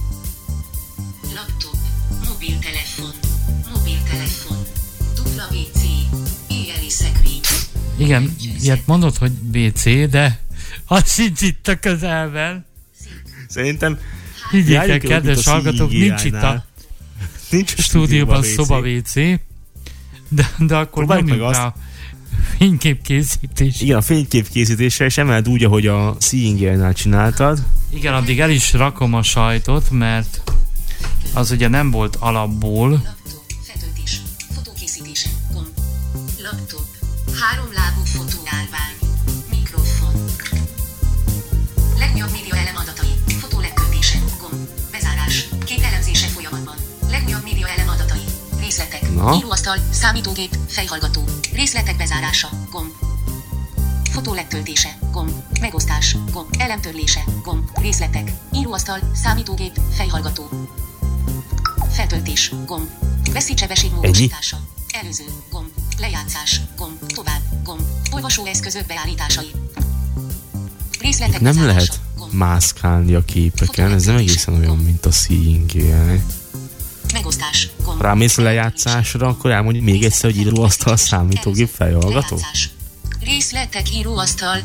H: laptop, mobiltelefon, mobiltelefon, dupla vé cé, éjjeli szekrény.
F: Igen, ilyet mondod, hogy bé cé, de az sincs itt a közelben.
D: Szerintem
F: Higgyék el,
D: járjunk el,
F: kedves
D: mint a
F: hallgatók, nincs itt a
D: Seeing nincs a
F: stúdióban
D: vé cé.
F: szoba vé cé, de, de akkor
D: Próbáljuk
F: nyomjuk
D: meg
F: rá a fényképkészítés.
D: Igen, a fényképkészítésre, és emeld úgy, ahogy a Seeing á i-nál csináltad.
F: Igen, addig el is rakom a sajtot, mert az ugye nem volt alapból.
H: Laptop, feltöltés, fotókészítése, gomb, laptop, háromlábú fotóállvány, mikrofon, legnagyobb média elem adatai, fotó letöltése, gomb, bezárás, képelemzése folyamatban, legnagyobb média elem adatai, részletek,
D: Na?
H: íróasztal, számítógép, fejhallgató, részletek bezárása, gomb, fotó letöltése, gomb, megosztás, gomb, elemtörlése, gomb, részletek, íróasztal, számítógép, fejhallgató, feltöltés, gomb, veszélysebesség módosítása, előző, gomb, lejátszás, gomb, tovább, gomb, olvasóeszközök beállításai. Részletek
D: Nem
H: bezárása,
D: lehet
H: gomb,
D: mászkálni a képeken, ez nem egészen olyan, mint a Seeing á i.
H: megosztás, gomb,
D: Rámész a lejátszásra, akkor elmondjuk még egyszer, hogy íróasztal, számítógép, fejhallgató.
H: lejátszás. Részletek, íróasztal,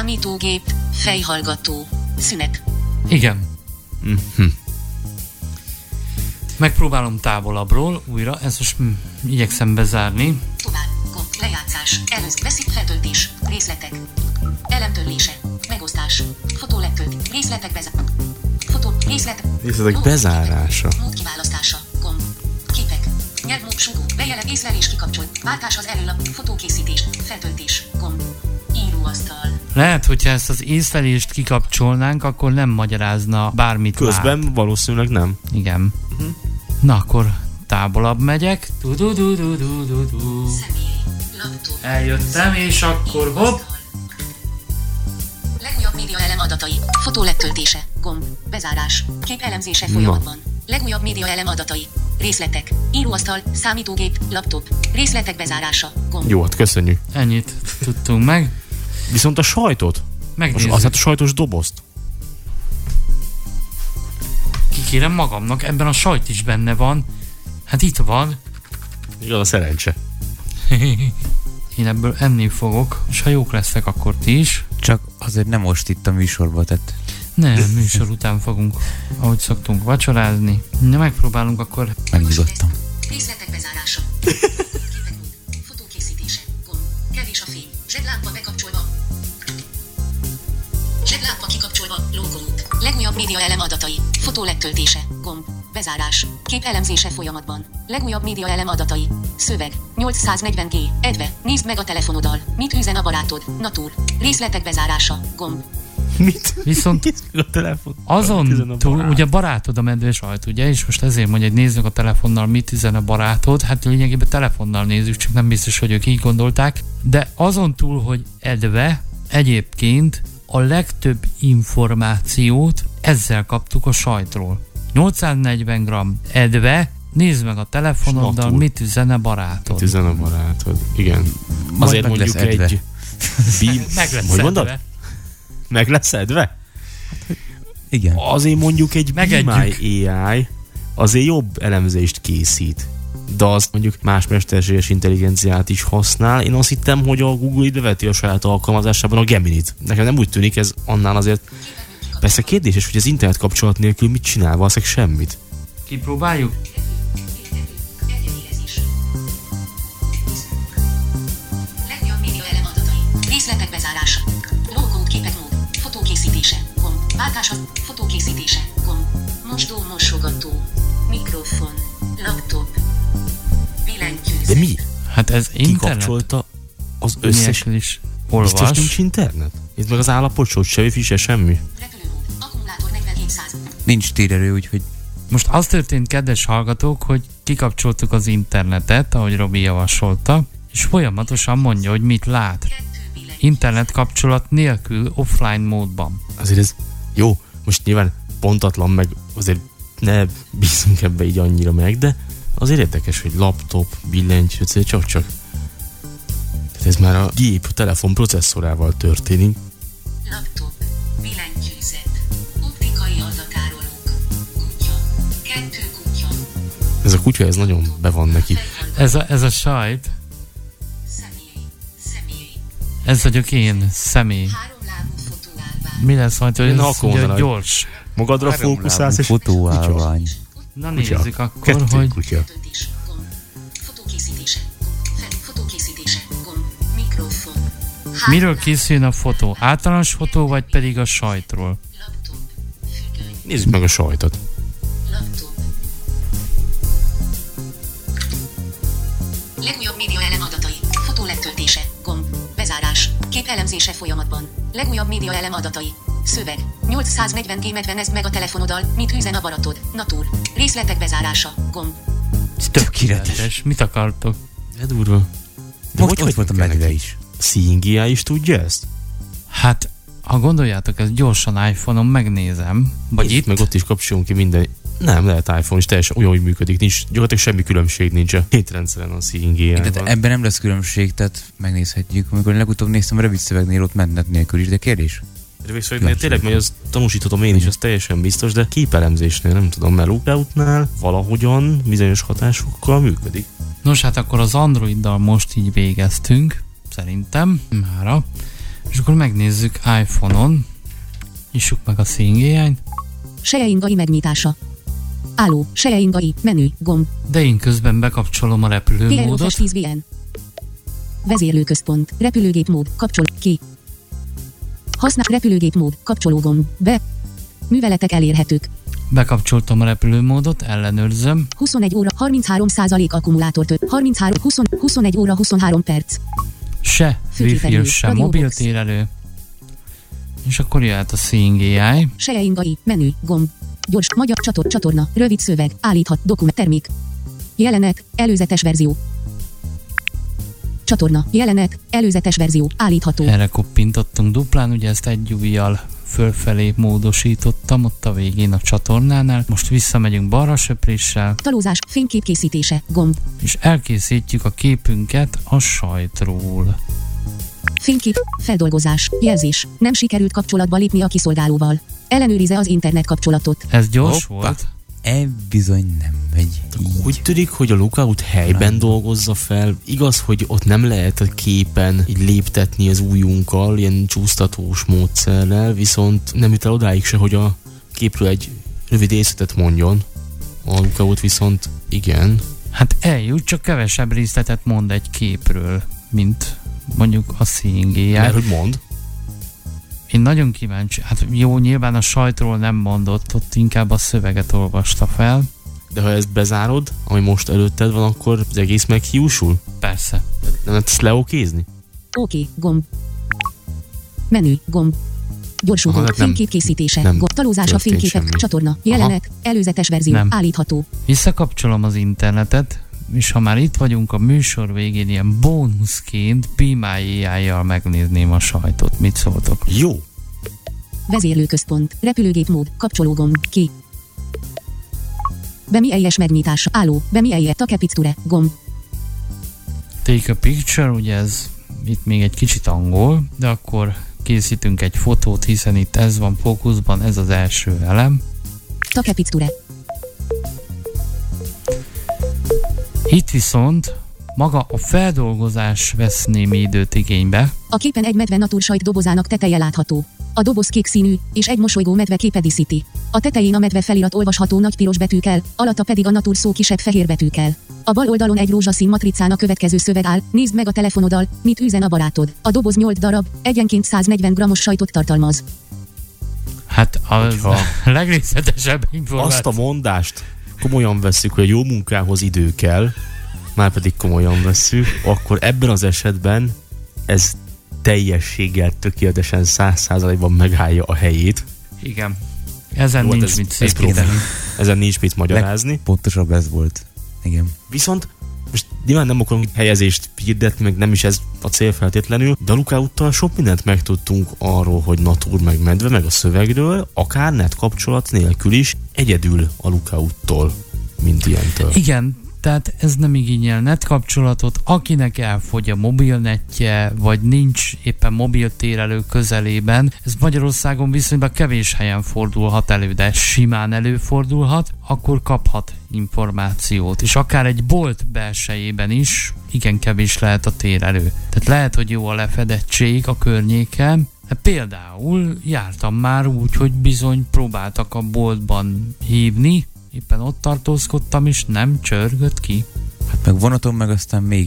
H: számítógép, fejhallgató, szünet.
F: Igen.
D: Mhm.
F: Megpróbálom távolabbról újra, ezt most hm, igyekszem bezárni.
H: Tovább. Gomb. Lejátszás. Előz. Veszik. Feltöltés. Részletek. Elemtörlése. Megosztás. Fotó lettölt. Részletek bezár. Fotó. Részlet.
D: Részletek bezárása.
H: Mód kiválasztása. Gomb. Képek. Nyelvmód. Sugó. Bejelent. Észlelés kikapcsol. Váltás az előlap. Fotókészítés. Feltöltés. Gomb. Íróasztal.
F: Lehet, hogyha ezt az észlelést kikapcsolnánk, akkor nem magyarázna bármit.
D: Közben
F: lát.
D: valószínűleg nem.
F: Igen. Uh-huh. Na akkor távolabb megyek. Du-du-du-du-du-du-du.
H: Személy. Laptop.
F: Eljöttem, és akkor hopp.
H: Legújabb média elem adatai. Fotó letöltése. Gomb. Bezárás. Kép elemzése folyamatban. Legújabb média elem adatai. Részletek. Íróasztal. Számítógép. Laptop. Részletek bezárása. Gomb.
D: Jó, hát köszönjük.
F: Ennyit tudtunk meg.
D: Viszont a sajtot?
F: Megnézzük.
D: Az hát a sajtos dobozt.
F: Kikérem magamnak, ebben a sajt is benne van. Hát itt van.
D: Igaz a szerencse.
F: Én ebből enni fogok, és ha jók lesznek, akkor ti is.
E: Csak azért nem most itt a műsorba, tehát
F: Nem, műsor után fogunk, ahogy szoktunk vacsorázni. Na, megpróbálunk akkor.
E: megnyugodtam.
H: Részletek bezárása. Képek mód. Fotókészítése. Gomb. Kevés a fény. Zseblámpa bekapcsolva. Zseblámpa kikapcsolva. Lógolók. Legújabb média elem adatai. Fotó letöltése. Gomb. Bezárás. Kép elemzése folyamatban. Legújabb média elem adatai. Szöveg. nyolcszáznegyven gé. Edve. Nézd meg a telefonoddal. Mit üzen a barátod? Natur. Részletek bezárása. Gomb.
D: Mit?
F: Viszont
D: Nézd meg a telefon.
F: azon
D: Mit üzen a
F: túl,
D: barát?
F: ugye barátod a medves sajt, ugye? És most ezért mondja, hogy nézzük a telefonnal, mit üzen a barátod. Hát lényegében telefonnal nézzük, csak nem biztos, hogy ők így gondolták. De azon túl, hogy edve, egyébként a legtöbb információt ezzel kaptuk a sajtról. nyolcszáznegyven gramm edve, nézd meg a telefonoddal,
D: Snatul.
F: mit üzen a barátod.
D: Mit üzen a barátod? Igen. Azért
E: meg
D: mondjuk
E: lesz edve.
D: egy... Bím...
F: Meg lesz
D: Hogy mondod?
F: edve.
D: Meg lesz edve?
E: Igen.
D: Azért mondjuk egy
F: Megedjük.
D: Be My á i azért jobb elemzést készít. De az mondjuk más mesterséges intelligenciát is használ. Én azt hittem, hogy a Google ideveti a saját alkalmazásában a Geminit. Nekem nem úgy tűnik, ez annál azért... Persze kérdéses, hogy az internet kapcsolat nélkül mit csinál, valószínűleg semmit.
F: Kipróbáljuk?
H: Engedélyezés. Legújabb média elem adatai. Részletek bezárása. Lógót képek mód. Fotókészítése. Gomb. Váltása. Fotókészítése. Gomb. Mosdó mosogató. Mikrofon. Laptop. Billentyűzet.
D: De mi?
F: Hát ez internet
D: Kikapcsolta az összes...
F: nélkül is
D: Biztos
F: olvas.
D: nincs internet? Itt meg az állapotsót, se wifi, se semmi.
H: Repülőmód. Akkumulátor negyvenhétszáz.
E: Nincs térerő, úgyhogy
F: Most az történt, kedves hallgatók, hogy kikapcsoltuk az internetet, ahogy Robi javasolta, és folyamatosan mondja, hogy mit lát.
H: Kettő billentyűzet.
F: Internet kapcsolat nélkül, offline módban.
D: Azért ez jó, most nyilván pontatlan, meg azért ne bízunk ebbe így annyira meg, de azért érdekes, hogy laptop, billentyű, csak-csak. Tehát ez már a gép, a telefon processzorával történik.
H: Laptop. Billentyűzet. Optikai adatárolók. Kutya. Kettő kutya.
D: Ez a kutya, ez nagyon be van neki.
F: Ez a, ez a sajt,
H: Személy. Személy.
F: ez vagyok én, személy.
H: Háromlábú fotóállvány.
F: Mi lesz majd, hogy
D: Én
F: ez
D: akkor
F: ugye
D: mondanám,
F: gyors?
D: Magadra fókuszálsz, és
E: fotóállvány.
F: Na
D: Kutya.
F: nézzük akkor,
D: Kettő
F: hogy
D: kutya.
H: Feltöltés. Gomb. Fotókészítése. Gomb. Fel. Fotókészítése. Gomb. Mikrofon.
F: miről készüljön a fotó? Általános fotó, vagy pedig a sajtról?
H: Laptop. Függöny.
D: nézzük meg a sajtot.
H: Laptop. Legújabb média elem adatai. Fotó letöltése. Gomb. Bezárás. Kép elemzése folyamatban. Legújabb média elem adatai. Szöveg. nyolcszáznegyven gé medvenezd meg a telefonoddal. Mit üzen a baratod? Natur. Részletek bezárása. Gomb.
E: Tökéletes.
F: Mit akartok?
D: De durva. De
E: Most
D: hogy
E: ott volt a
D: kell
E: medve
D: neki?
E: is.
D: Seeing á i is tudja ezt?
F: Hát, ha gondoljátok, ezt gyorsan iPhone-on megnézem, vagy
D: Itt
F: itt,
D: meg ott is kapcsolunk ki minden. Nem, lehet iPhone is teljesen olyan, hogy működik. Nincs, gyakorlatilag semmi különbség nincs a két rendszeren a Seeing á
E: Tehát
D: i-ban.
E: ebben nem lesz különbség, tehát megnézhetjük. Amikor legutóbb néztem a rövid szövegnél, ott mennet nélkül is, de kérdés?
D: Rövidszövegnél tényleg megy, az tanúsíthatom én is, az teljesen biztos, de képelemzésnél nem tudom, mert Lookoutnál valahogyan bizonyos hatásokkal működik.
F: Nos, hát akkor az Androiddal most így végeztünk, szerintem, mára. És akkor megnézzük iPhone-on. Nyissuk meg a Seeing á i-t.
H: Seeing á i megnyitása. Álló, sejeingai, menü, gomb.
F: De én közben bekapcsolom a repülőmódot.
H: tíz vé en. Vezérlőközpont, repülőgépmód, kapcsol, ki. Használ repülőgépmód, kapcsológomb, be. Műveletek elérhetők.
F: Bekapcsoltam a repülőmódot, ellenőrzöm.
H: huszonegy óra, harminchárom százalék akkumulátor több, harminchárom, húsz, huszonegy óra, huszonhárom perc.
F: Se
H: Főképernyő,
F: Wi-Fi, se
H: radiobox.
F: mobiltérelő. És akkor jöhet a Seeing á i.
H: Sejeingai, menü, gomb. Gyors, magyar, csator, csatorna, rövid szöveg, állíthat, dokument, termék. Jelenet, előzetes verzió. Csatorna, jelenet, előzetes verzió, állítható.
F: Erre koppintottunk duplán, ugye ezt egy ujjal fölfelé módosítottam ott a végén a csatornánál. Most visszamegyünk balra söpréssel,
H: Talózás, fénykép készítése, gomb.
F: és elkészítjük a képünket a sajtról.
H: Fénykép, feldolgozás, jelzés. Nem sikerült kapcsolatba lépni a kiszolgálóval. Ellenőrize az internet kapcsolatot.
F: Ez gyors
E: Hoppá.
F: volt.
E: E bizony nem megy.
D: Úgy tűnik, hogy a Lookout helyben dolgozza fel. Igaz, hogy ott nem lehet a képen így léptetni az ujjunkkal, ilyen csúsztatós módszerrel, viszont nem jut el odáig se, hogy a képről egy rövid részletet mondjon. A Lookout viszont igen.
F: Hát eljut, csak kevesebb részletet mond egy képről, mint mondjuk a Seeing á i.
D: Mert hogy mond?
F: Én nagyon kíváncsi. Hát jó, nyilván a sajtról nem mondott, ott inkább a szöveget olvasta fel.
D: De ha ezt bezárod, ami most előtted van, akkor az egész meghiúsul?
F: Persze.
D: Nem lehet ezt leokézni?
H: Oké, gomb. Menü, gomb. Gyorsugó,
D: Aha, hát nem-
H: fénykép készítése,
D: nem
H: gomb. Talózás a
D: történt
H: fényképek,
D: semmi.
H: csatorna, jelenet, előzetes verzió,
F: Nem.
H: állítható.
F: Visszakapcsolom az internetet, és ha már itt vagyunk a műsor végén, ilyen bónuszként Be My á i-jal megnézném a sajtot. Mit szóltok?
D: Jó.
H: Vezérlőközpont, repülőgépmód, kapcsológomb, ki. Bemielyes megnyitása, álló, bemielje, takepicture, gomb.
F: Take a picture, ugye ez itt még egy kicsit angol, de akkor készítünk egy fotót, hiszen itt ez van fókuszban, ez az első elem.
H: Takepicture,
F: Itt viszont maga a feldolgozás vesz némi időt igénybe.
H: a képen egy medve natursajt dobozának teteje látható. A doboz kék színű, és egy mosolygó medve képe díszíti. A tetején a medve felirat olvasható nagy piros betűkkel, alatta pedig a natur szó kisebb fehér betűkkel. A bal oldalon egy rózsaszín matricán a következő szöveg áll: nézd meg a telefonoddal, mit üzen a barátod. A doboz nyolc darab, egyenként száznegyven grammos sajtot tartalmaz.
F: Hát a
D: Hogyha
F: legrészletesebb információ.
D: azt a mondást komolyan vesszük, hogy a jó munkához idő kell, már pedig komolyan vesszük, akkor ebben az esetben ez teljességgel tökéletesen száz százalékban megállja a helyét.
F: Igen. Ezen
D: Jó,
F: nincs
D: ez-
F: mit
D: ez
F: szépíteni.
D: Ezen nincs mit magyarázni.
E: Pontosabb ez volt. Igen.
D: Viszont most nyilván nem akarom helyezést hirdetni, meg nem is ez a cél feltétlenül, de a Lookouttal sok mindent megtudtunk arról, hogy natur meg medve, meg a szövegről, akár net kapcsolat nélkül is, egyedül a Lookouttól, mint ilyentől.
F: Igen, tehát ez nem igényel net kapcsolatot, akinek elfogy a mobilnetje, vagy nincs éppen mobiltérelő közelében, ez Magyarországon viszonylag kevés helyen fordulhat elő, de simán előfordulhat, akkor kaphat információt, és akár egy bolt belsejében is igen kevés lehet a térelő. Tehát lehet, hogy jó a lefedettség a környéken, de például jártam már úgy, hogy bizony próbáltak a boltban hívni, éppen ott tartózkodtam, és nem csörgött ki.
E: Hát meg vonaton meg aztán még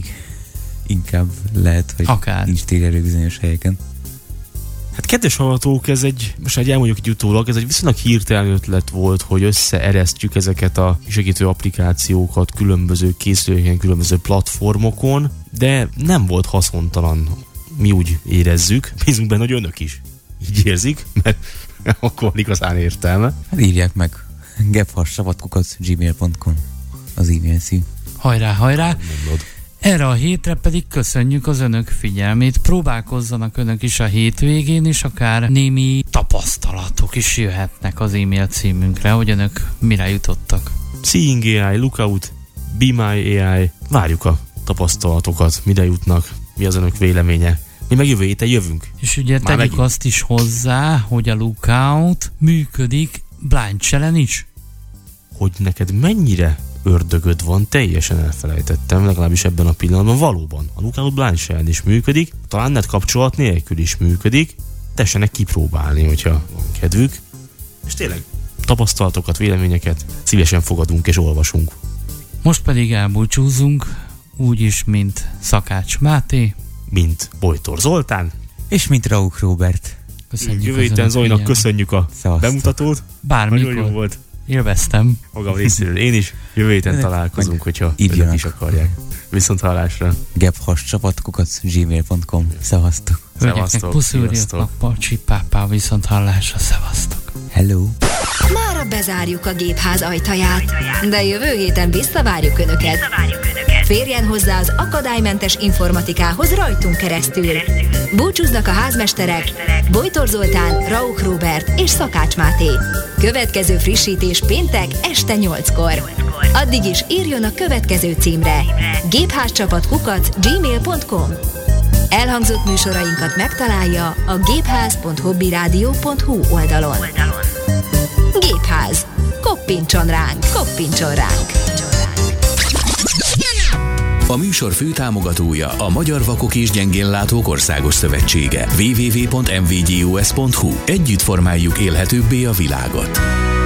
E: inkább lehet, hogy
F: Akár.
E: nincs térerő bizonyos helyeken.
D: Hát kedves hallgatók, ez egy, most egy elmondjuk egy utólag, ez egy viszonylag hirtelen ötlet volt, hogy összeeresztjük ezeket a segítő applikációkat különböző készüléken, különböző platformokon, de nem volt haszontalan, mi úgy érezzük, bízunk benne, hogy önök is így érzik, mert akkor van igazán értelme.
E: Hát írják meg gebharsavatkukac gmail pont com az e-mail cím.
F: Hajrá, hajrá!
D: Mondod.
F: Erre a hétre pedig köszönjük az önök figyelmét. Próbálkozzanak önök is a hétvégén, és akár némi tapasztalatok is jöhetnek az e-mail címünkre, hogy önök mire jutottak.
D: Seeing á i, Lookout, Be My á i, várjuk a tapasztalatokat, mire jutnak, mi az önök véleménye. Mi meg jövő héten jövünk.
F: És ugye
D: Már
F: tegyük
D: megint.
F: azt is hozzá, hogy a Lookout működik blind challenge is.
D: Hogy neked mennyire ördögöd van, teljesen elfelejtettem, legalábbis ebben a pillanatban. Valóban, a Lookout blind challenge is működik, talán net kapcsolat nélkül is működik, tessenek kipróbálni, hogyha van kedvük. És tényleg, tapasztalatokat, véleményeket szívesen fogadunk és olvasunk.
F: Most pedig elbúcsúzunk, úgyis, mint Szakács Máté,
D: mint Bojtor Zoltán,
E: és mint Rauch Róbert.
F: Köszönjük.
D: Jövő héten Zolinak köszönjük a
E: Szevasztok.
D: bemutatót.
F: Bármikor.
D: Nagyon jó volt.
F: Élveztem.
D: Magam részéről én is. Jövő héten találkozunk, hogyha önök is akarják. Viszont hallásra.
E: gebhas csapatkukac gmail pont com. Szevasztok.
F: Hölgyeknek puszúrjuk a pacsi pápá, viszont hallásra. Szevasztok.
E: Hello.
A: Mára bezárjuk a gépház ajtaját, de jövő héten visszavárjuk Önöket. Férjen hozzá az akadálymentes informatikához rajtunk keresztül. Búcsúznak a házmesterek Bojtor Zoltán, Rauch Róbert és Szakács Máté. Következő frissítés péntek este nyolckor. Addig is írjon a következő címre: gépházcsapatkukac gmail pont com. Elhangzott műsorainkat megtalálja a gépház pont hobbyradio pont hu oldalon. Gépház. Koppintson ránk, koppintson ránk.
B: A műsor főtámogatója a Magyar Vakok és Gyengénlátók Országos Szövetsége. double-u double-u double-u pont em vé gé u es pont hu. Együtt formáljuk élhetőbbé a világot.